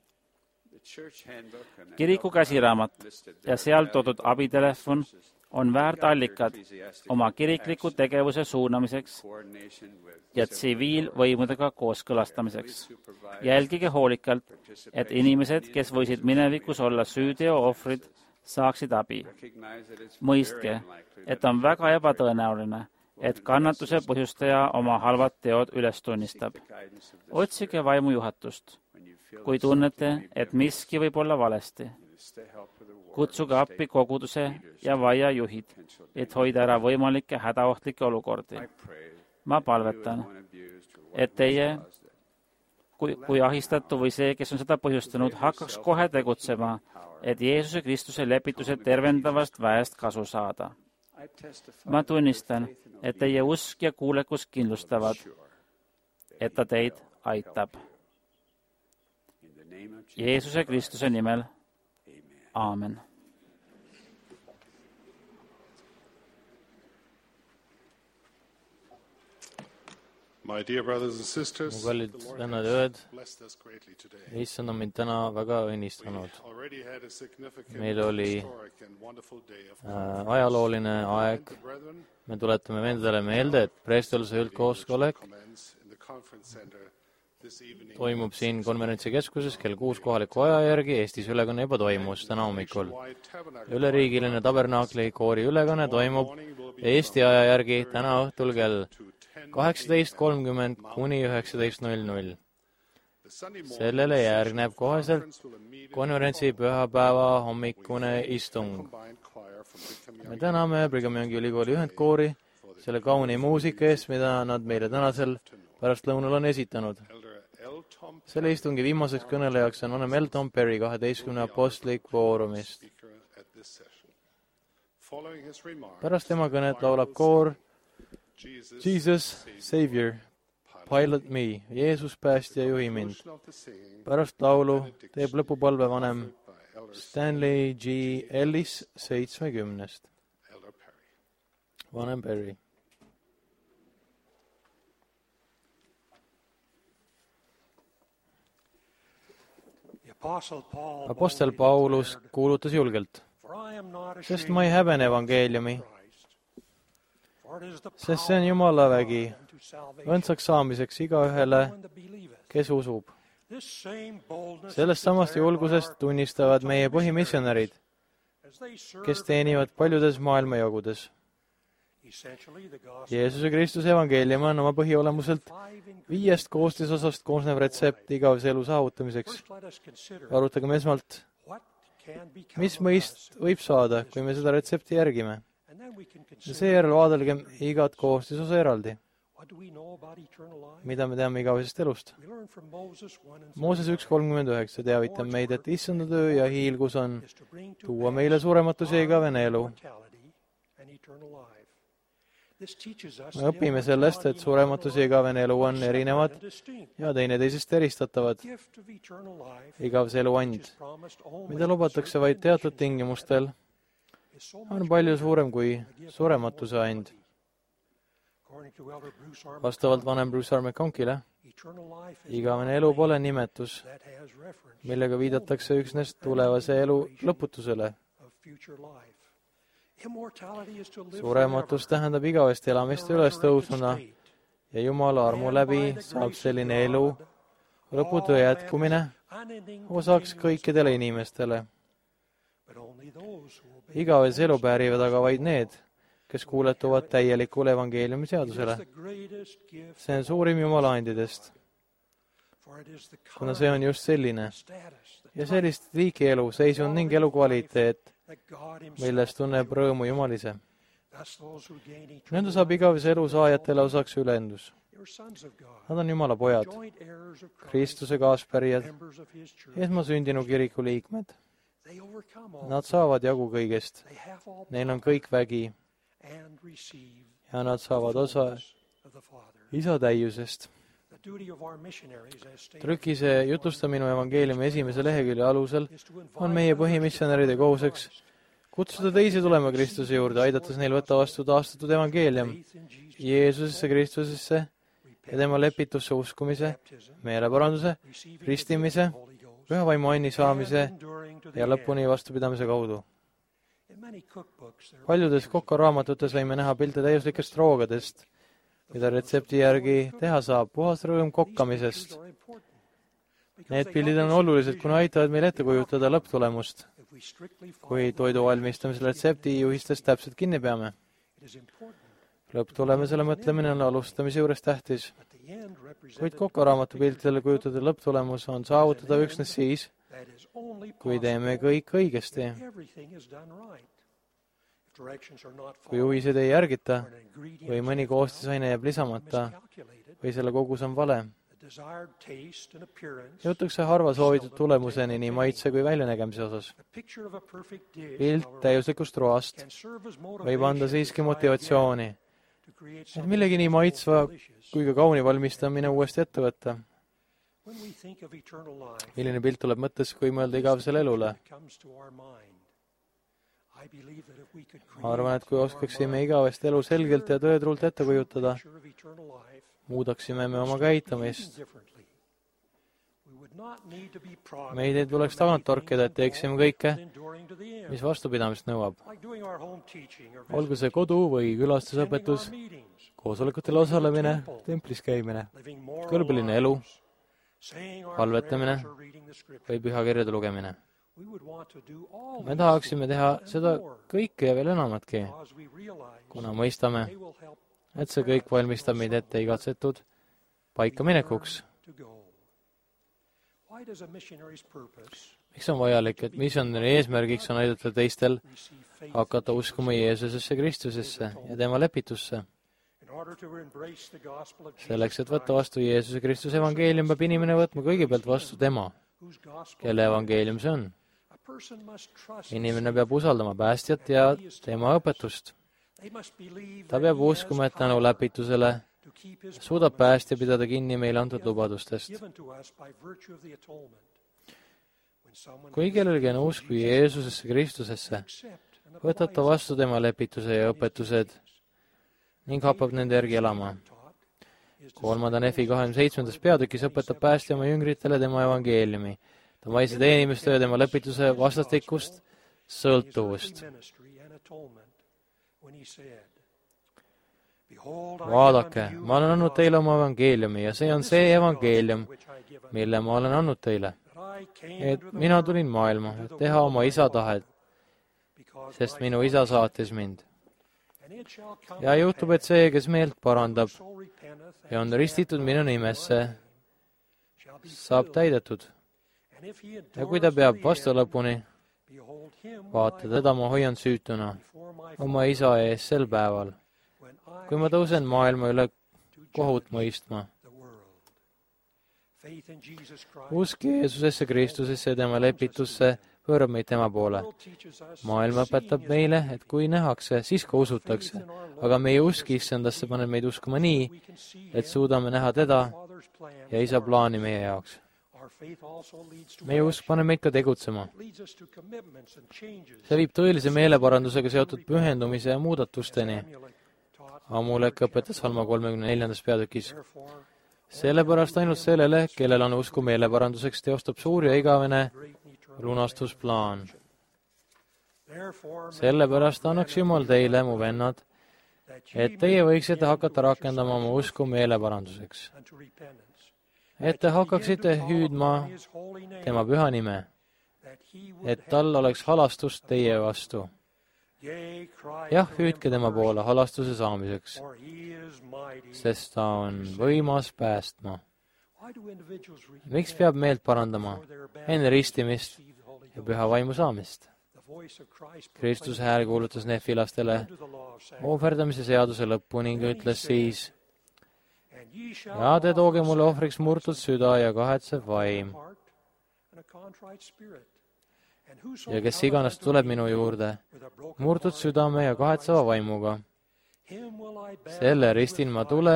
S1: Kiriku käsiraamat ja seal toodud abitelefon on väärt allikad oma kirikliku tegevuse suunamiseks ja tsiviilvõimudega kooskõlastamiseks. Jälgige hoolikalt, et inimesed, kes võisid minevikus olla süüteo ohvrid, saaksid abi. Mõistke, et on väga ebatõenäoline, et kannatuse põhjustaja oma halvad teod üles tunnistab. Otsige vaimujuhatust, kui tunnete, et miski võib olla valesti. Kutsuge appi koguduse ja vaia juhid, et hoida ära võimalikke hädaohtlikke olukordi. Ma palvetan, et teie, kui ahistatu või see, kes on seda põhjustanud, hakkaks kohe tegutsema, et Jeesuse Kristuse lepituse tervendavast väest kasu saada. Ma tunnistan, et teie usk ja kuulekus kindlustavad, et ta teid aitab. Jeesuse Kristuse nimel. Aamen.
S4: My dear brothers and
S2: Mu
S4: sisters,
S2: kallid
S4: the Lord
S2: vennad ja õed,
S4: has blessed us greatly today.
S2: issand on mind täna väga õnnistanud.
S4: Already had a significant
S2: Meil oli
S4: historic and wonderful day of
S2: ajalooline aeg.
S4: the brethren
S2: Me tuletame vendadele meelde, et preestoluse üldkoosolek
S4: commence in the conference center this evening.
S2: toimub siin konverentsikeskuses kell 6 kohaliku aja järgi. Eestis ülekanne juba toimus täna hommikul.
S4: Wide tabernacle
S2: Üleriigiline tabernaakli koori ülekanne toimub Eesti aja järgi täna õhtul kell 18:30 kuni 19:00. Sellele järgneb koheselt konverentsi pühapäeva hommikune istung. Me täname Brigham Youngi ülikooli ühendkoori selle kauni muusika eest, mida nad meile tänasel pärastlõunal on esitanud. Selle istungi viimaseks kõnelejaks on vanem Elton Perry 12 apostlik foorumist. Pärast tema kõnet laulab koor Jesus, Savior, Pilot me, Jeesus päästja, juhi mind. Pärast laulu teeb lõpupalve vanem Stanley G. Ellis 70. Vanem Perry. Apostel Paulus kuulutas julgelt, sest ma ei häbene evangeeliumi, sest see on Jumala vägi õndsaks saamiseks igaühele, kes usub. Sellest samast julgusest tunnistavad meie põhimissionärid, kes teenivad paljudes maailmajagudes. Jeesuse Kristuse evangeelium on oma põhiolemuselt 5 koostisosast koosnev retsept igavese elu saavutamiseks. Arutagem esmalt, mis mõist võib saada, kui me seda retsepti järgime. Ja seejärel vaadelgem igat koostisosa eraldi. Mida me teame igavesest elust? Mooses 1:39 teavitab meid, et issanda töö ja hiilgus on tuua meile surematus ja igavene elu. me õpime sellest, et surematus ja igavene elu on erinevad ja teineteisest eristatavad. Igavese elu and, mida lubatakse vaid teatud tingimustel, on palju suurem kui surematuse and. Vastavalt vanem Bruce R. McConkile, igavene elu pole nimetus, millega viidatakse üksnes tulevase elu lõputusele. Surematus tähendab igavest elamist üles tõusuna ja Jumala armu läbi saab selline elu, lõputu jätkumine, osaks kõikidele inimestele. Igavese elu päärivad aga vaid need, kes kuuletuvad täielikule evangeeliumi seadusele. See on suurim Jumala andidest, kuna see on just selline ja sellist liiki elu, seisund ning elukvaliteet, millest tunneb rõõmu Jumal ise. Nõnda saab igavese elu saajatele osaks ülendus. Nad on Jumala pojad, Kristuse kaaspärijad, esmasündinu kiriku liikmed. Nad saavad jagu kõigest, neil on kõik vägi ja nad saavad osa isa täiusest. Trükise Jutusta minu evangeeliumi esimese lehekülje alusel on meie põhimissionäride kohuseks kutsuda teisi tulema Kristuse juurde, aidates neil võtta vastu taastatud evangeelium Jeesusesse Kristusesse ja tema lepitusse uskumise, meeleparanduse, ristimise, püha vaimu anni saamise ja lõpuni vastupidamise kaudu. Paljudes kokaraamatutes võime näha pilte täiuslikest roogadest, mida retsepti järgi teha saab, puhas rõõm kokkamisest. Need pildid on olulised, kuna aitavad meil ette kujutada lõpptulemust, kui toidu valmistamise retsepti juhistest täpselt kinni peame. Lõpptulemusele mõtlemine on alustamise juures tähtis, kuid kokaraamatu piltidele kujutatud lõpptulemus on saavutada üksnes siis, kui teeme kõik õigesti. Kui juhised ei järgita või mõni koostisaine jääb lisamata või selle kogus on vale, jõutakse harva soovitud tulemuseni nii maitse kui väljanägemise osas. Pilt täiuslikust roast võib anda siiski motivatsiooni, et millegi nii maitsva kui ka kauni valmistamine uuesti ette võtta. Milline pilt tuleb mõttesse, kui mõelda igavesele elule? Ma arvan, et kui oskaksime igavest elu selgelt ja tõetruult ette kujutada, muudaksime me oma käitumist. Meid ei tuleks tagant torkida, et teeksime kõike, mis vastupidamist nõuab. Olgu see kodu või külastusõpetus, koosolekutel osalemine, templis käimine, kõrbeline elu, palvetamine või pühakirjade lugemine. Me tahaksime teha seda kõike ja veel enamatki, kuna mõistame, et see kõik valmistab meid ette igatsetud paika minekuks. Miks on vajalik, et missionäri eesmärgiks on aidata teistel hakata uskuma Jeesusesse Kristusesse ja tema lepitusse? Selleks, et võtta vastu Jeesuse Kristuse evangeelium, peab inimene võtma kõigepealt vastu tema, kelle evangeelium see on. Inimene peab usaldama päästjat ja tema õpetust. Ta peab uskuma, et tänu läpitusele suudab päästja pidada kinni meile antud lubadustest. Kui kellelgi on usku Jeesusesse Kristusesse, võtab ta vastu tema lepituse ja õpetused ning hakkab nende järgi elama. 3. Nefi 27. peatükis õpetab päästja oma jüngritele tema evangeeliumi, ta maise teenimiste ja tema lepituse vastastikust sõltuvust. Vaadake, ma olen andnud teile oma evangeeliumi ja see on see evangeelium, mille ma olen andnud teile. Et mina tulin maailma, et teha oma isa tahet, sest minu isa saatis mind. Ja juhtub, et see, kes meelt parandab ja on ristitud minu nimesse, saab täidetud. Ja kui ta peab vastu lõpuni, vaata teda ma hoian süütuna oma isa ees sel päeval, kui ma tõusen maailma üle kohut mõistma. Usk Jeesusesse Kristusesse ja tema lepitusse pöörab meid tema poole. Maailm õpetab meile, et kui nähakse, siis ka usutakse. Aga meie usk issandasse paneb meid uskuma nii, et suudame näha teda ja isa plaani meie jaoks. Meie usk paneb meid ka tegutsema. See viib tõelise meeleparandusega seotud pühendumise ja muudatusteni. Amulek õpetas Salma 34. peatükis. Sellepärast ainult sellele, kellel on usku meeleparanduseks, teostab suur ja igavene lunastusplaan. Sellepärast annaks Jumal teile, mu vennad, et teie võiksite hakata rakendama oma usku meeleparanduseks. Et te hakkaksite hüüdma tema püha nime, et tal oleks halastust teie vastu. Jah, hüüdke tema poole halastuse saamiseks, sest ta on võimas päästma. Miks peab meelt parandama enne ristimist ja püha vaimu saamist? Kristuse hääl kuulutas nefilastele ohverdamise seaduse lõppu ning ütles siis: ja te tooge mulle ohvriks murtud süda ja kahetsev vaim. Ja kes iganes tuleb minu juurde murtud südame ja kahetseva vaimuga, selle ristin ma tule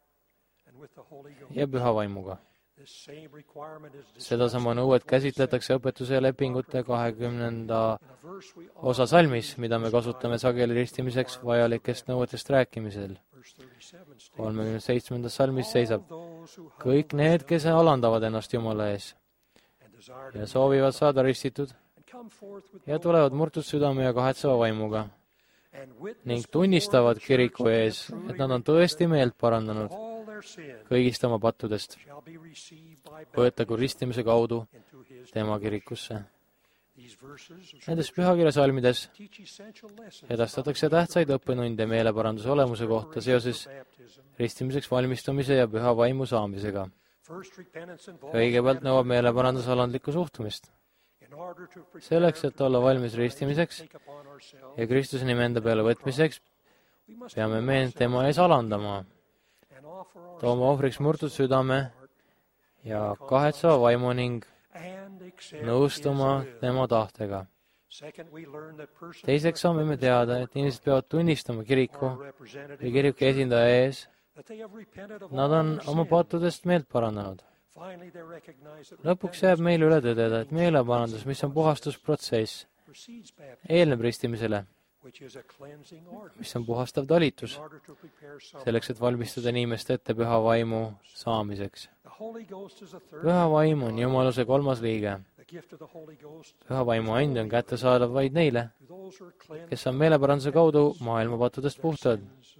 S2: ja püha vaimuga. Sedasama nõuet käsitletakse õpetuse ja lepingute 20. osa salmis, mida me kasutame sageli ristimiseks vajalikest nõuetest rääkimisel. 37. salmis seisab: kõik need, kes alandavad ennast Jumala ees ja soovivad saada ristitud ja tulevad murtud südame ja kahetseva vaimuga ning tunnistavad kiriku ees, et nad on tõesti meelt parandanud kõigist oma pattudest, võetagu ristimise kaudu tema kirikusse. Nendes pühakirja salmides edastatakse tähtsaid õppetunde meeleparanduse olemuse kohta seoses ristimiseks valmistumise ja püha vaimu saamisega. Kõigepealt nõuab meeleparandus alandlikku suhtumist. Selleks, et olla valmis ristimiseks ja Kristuse nime enda peale võtmiseks, peame me end tema ees alandama, tooma ohvriks murtud südame ja kahetseva vaimu ning nõustuma tema tahtega. Teiseks saame me teada, et inimesed peavad tunnistama kiriku või kiriku esindaja ees, nad on oma pattudest meelt parandanud. Lõpuks jääb meil üle tõdeda, et meeleparandus, mis on puhastusprotsess, eelneb ristimisele, mis on puhastav talitus, selleks, et valmistada inimest ette püha vaimu saamiseks. Püha vaim on Jumaluse kolmas liige. Püha vaimu and on kättesaadav vaid neile, kes on meeleparanduse kaudu maailma pattudest puhtad.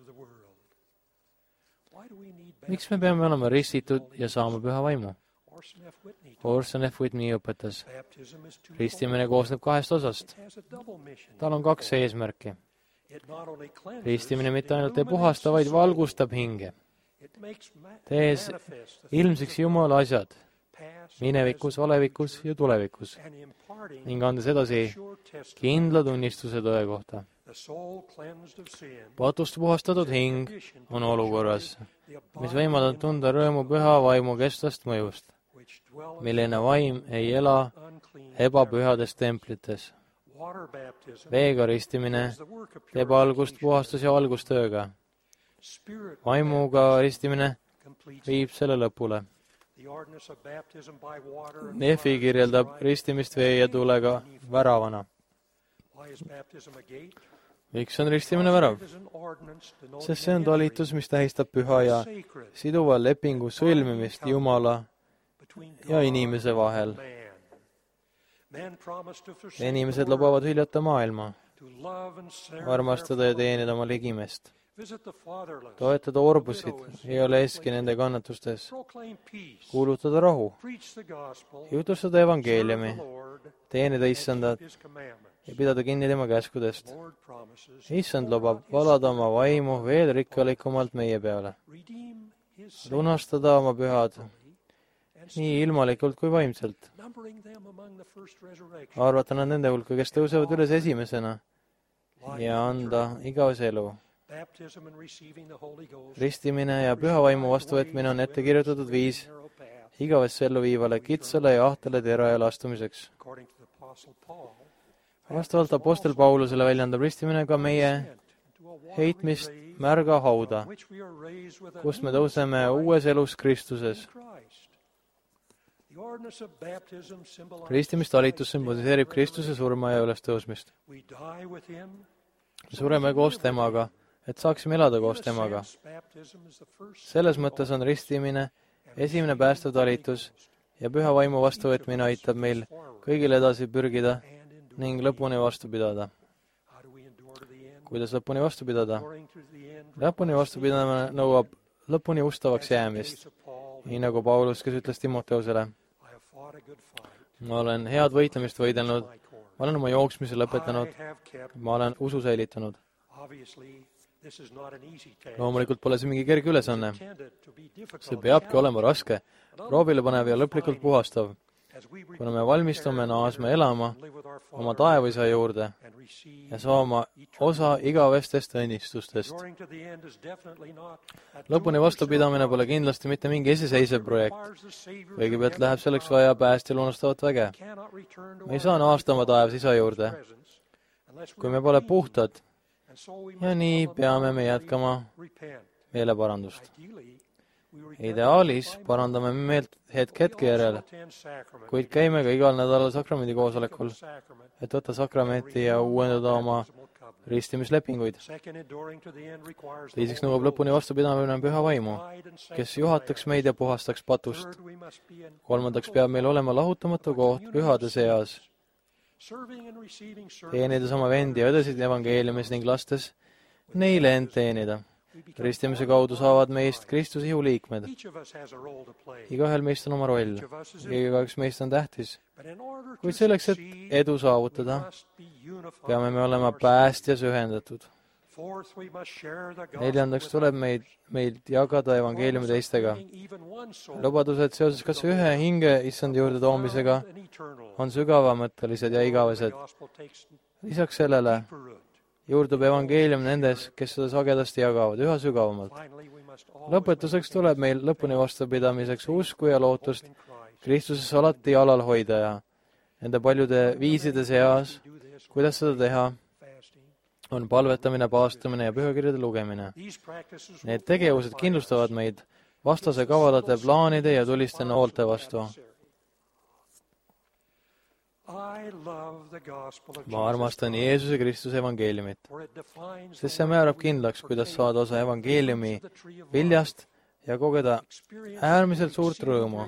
S2: Miks me peame olema ristitud ja saama püha vaimu? Orson F. Whitney õpetas: ristimine koosneb 2 osast. Tal on 2 eesmärki. Ristimine mitte ainult ei puhasta, vaid valgustab hinge, tees ilmsiks Jumala asjad minevikus, olevikus ja tulevikus ning andes edasi kindla tunnistuse tõe kohta. Patust puhastatud hing on olukorras, mis võimaldab tunda rõõmu püha vaimu kestvast mõjust, milline vaim ei ela ebapühades templites. Veega ristimine teeb algust puhastus- ja valgustööga. Vaimuga ristimine viib selle lõpule. Nefi kirjeldab ristimist vee ja tulega väravana. Miks on ristimine värav? Sest see on talitus, mis tähistab püha ja siduva lepingu sõlmimist Jumala ja inimese vahel. Inimesed lubavad hüljata maailma, armastada ja teenida oma ligimest, toetada orbusid ja olla eski nende kannatustes, kuulutada rahu, jutustada evangeeliumi, teenida issandat ja pidada kinni tema käskudest. Issand lubab valada oma vaimu veel rikkalikumalt meie peale, lunastada oma pühad nii ilmalikult kui vaimselt, arvata nad nende hulka, kes tõusevad üles esimesena ja anda igavese elu. Ristimine ja püha vaimu vastuvõtmine on ette kirjutatud viis igavesse ellu viivale kitsale ja ahtale teraja astumiseks. vastavalt Apostel Paulusele väljendab ristimine ka meie heitmist märga hauda, kust me tõuseme uues elus Kristuses. Ristimistalitus sümboliseerib Kristuse surma ja ülestõusmist. Me sureme koos temaga, et saaksime elada koos temaga. Selles mõttes on ristimine esimene päästev talitus ja püha vaimu vastuvõtmine aitab meil kõigil edasi pürgida ning lõpuni vastu pidada. Kuidas lõpuni vastu pidada? Lõpuni vastu pidamine nõuab lõpuni ustavaks jäämist, nii nagu Paulus, kes ütles Timoteusele: ma olen head võitlemist võidelnud, ma olen oma jooksmise lõpetanud, ma olen usu säilitanud. Loomulikult pole see mingi kerge ülesanne. See peabki olema raske, proovile panev ja lõplikult puhastav, kuna me valmistume naasma elama oma taevaisa juurde ja saama osa igavestest õnnistustest. Lõpuni vastupidamine pole kindlasti mitte mingi iseseisev projekt. Kõigepealt läheb selleks vaja päästjal unustavat väge. Me ei saa naasta oma taevas isa juurde, kui me pole puhtad, ja nii peame me jätkama meeleparandust. Ideaalis parandame meelt hetke järel, kuid käime ka igal nädalal sakramendi koosolekul, et võtta sakramenti ja uuendada oma ristimislepinguid. Teiseks nõuab lõpuni vastupidamine püha vaimu, kes juhataks meid ja puhastaks patust. Kolmandaks peab meil olema lahutamatu koht pühade seas, teenides oma vendi ja õdesid evangeeliumis ning lastes neile end teenida. Ristimise kaudu saavad meist Kristuse ihuliikmed. Igaühel meist on oma roll, igaüks meist on tähtis. Kuid selleks, et edu saavutada, peame me olema päästjas ühendatud. Neljandaks tuleb meilt jagada evangeeliumi teistega. Lubadused seoses kas ühe hinge issand juurde toomisega on sügavamõttelised ja igavesed. Lisaks sellele juurdub evangeelium nendes, kes seda sagedasti jagavad, üha sügavamalt. Lõpetuseks tuleb meil lõpuni vastupidamiseks usku ja lootust Kristuses alati alal hoida ja nende paljude viiside seas, kuidas seda teha, on palvetamine, paastumine ja pühakirjade lugemine. Need tegevused kindlustavad meid vastase kavalate plaanide ja tuliste noolte vastu. Ma armastan Jeesuse Kristuse evangeeliumit, sest see määrab kindlaks, kuidas saada osa evangeeliumi viljast ja kogeda äärmiselt suurt rõõmu,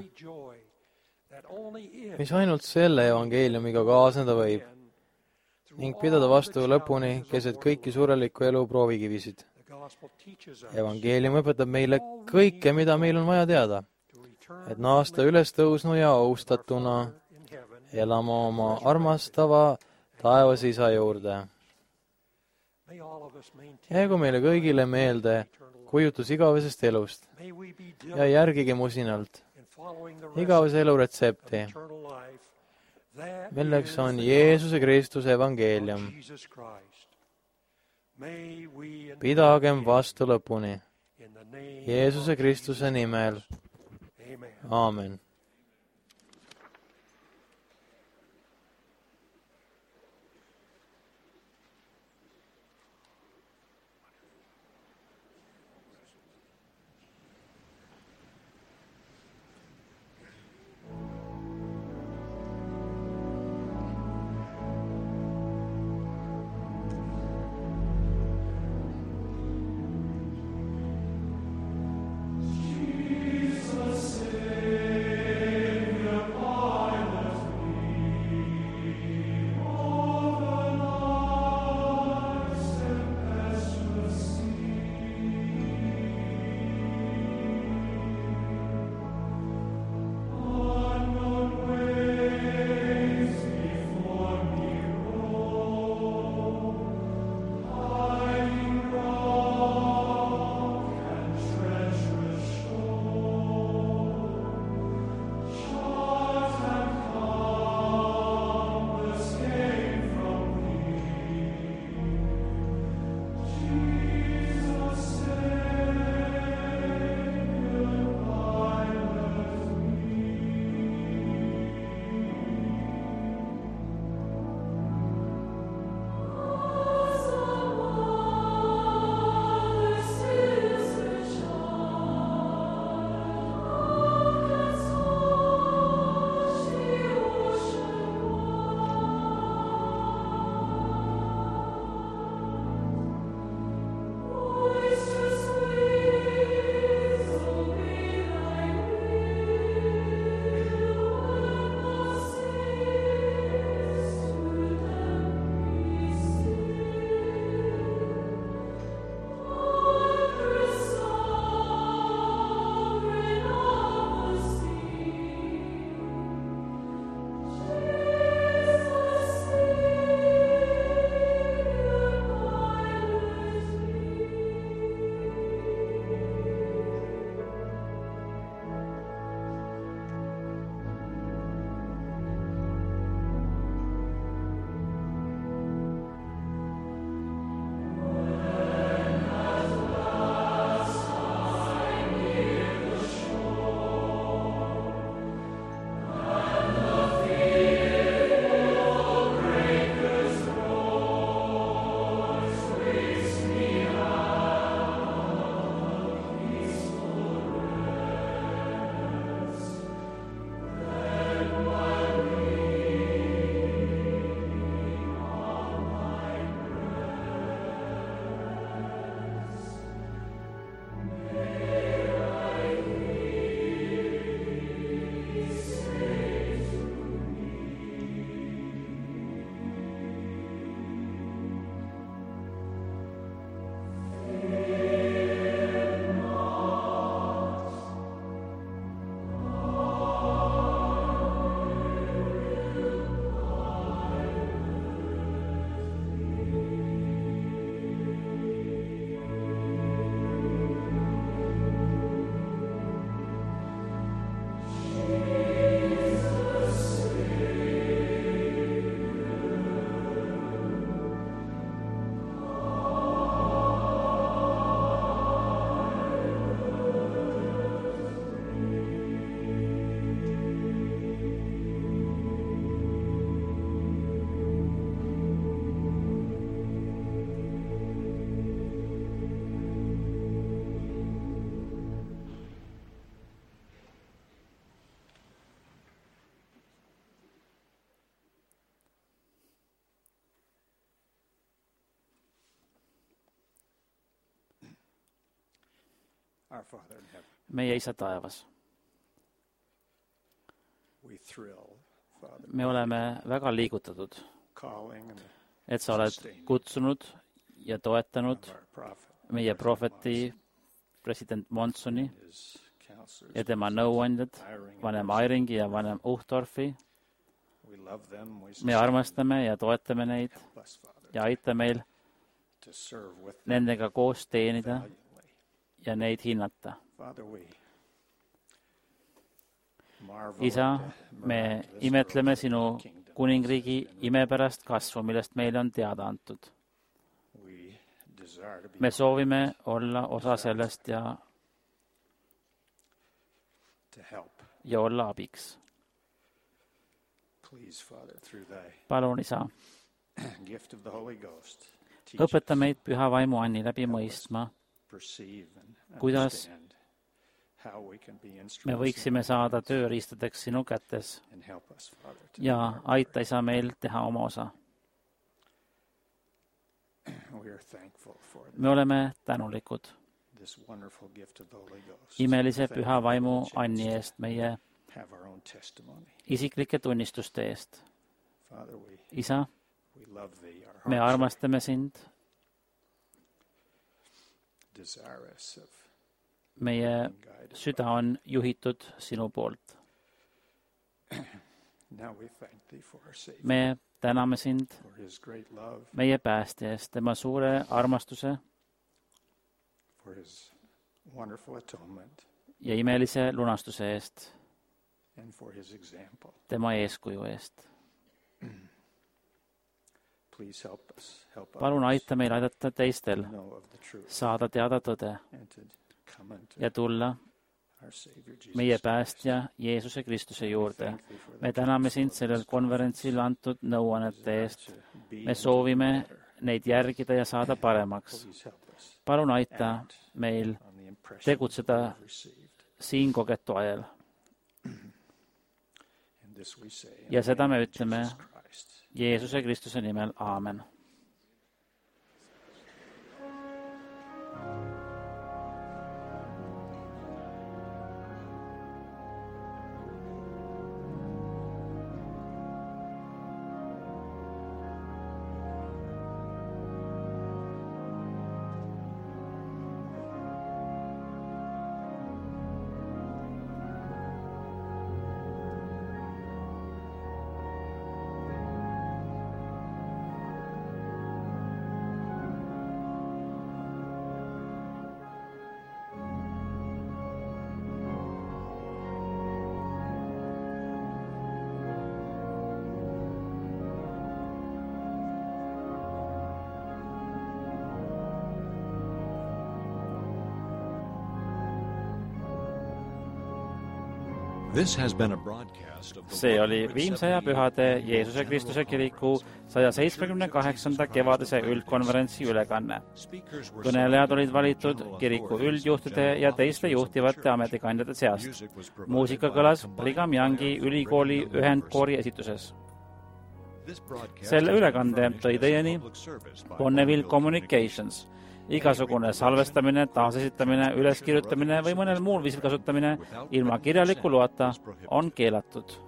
S2: mis ainult selle evangeeliumiga kaasneda võib, ning pidada vastu lõpuni keset kõiki sureliku elu proovikivisid. Evangeelium õpetab meile kõike, mida meil on vaja teada, et naasta üles tõusnu ja austatuna elama oma armastava taevas isa juurde. Jäägu meile kõigile meelde kujutus igavesest elust ja järgige musinalt igavese elu retsepti, milleks on Jeesuse Kristuse evangeelium. Pidagem vastu lõpuni Jeesuse Kristuse nimel. Aamen.
S5: Jesus,
S1: meie Isa taevas. Me oleme väga liigutatud, et sa oled kutsunud ja toetanud meie prohveti president Monsoni ja tema nõuandjad, vanem Airingi ja vanem Uchtdorfi. Me armastame ja toetame neid ja aita meil nendega koos teenida ja neid hinnata. Isa, me imetleme sinu kuningriigi imepärast kasvu, millest meile on teada antud. Me soovime olla osa sellest ja olla abiks. Palun, Isa, õpeta meid püha vaimu anni läbi mõistma, kuidas me võiksime saada tööriistadeks sinu kätes ja aita, Isa, meil teha oma osa. Me oleme tänulikud imelise püha vaimu anni eest, meie isiklike tunnistuste eest. Isa, me armastame sind. Meie süda on juhitud sinu poolt. Me täname sind meie päästja eest, tema suure armastuse ja imelise lunastuse eest, tema eeskuju eest. Palun aita meil aidata teistel saada teada tõde ja tulla meie päästja Jeesuse Kristuse juurde. Me täname sind sellel konverentsil antud nõuannete eest. Me soovime neid järgida ja saada paremaks. Palun aita meil tegutseda siin kogetu ajal. Ja seda me ütleme Jeesuse Kristuse nimel. Aamen. See oli Viimsaja pühade Jeesuse Kristuse kiriku 178. kevadise üldkonverentsi ülekanne. Kõnelejad olid valitud kiriku üldjuhtide ja teiste juhtivate ametikandjate seast. Muusika kõlas Brigham Youngi ülikooli ühendkoori esituses. Selle ülekande tõi teieni Bonneville Communications. Igasugune salvestamine, taasesitamine, üleskirjutamine või mõnel muul viisil kasutamine ilma kirjaliku loata on keelatud.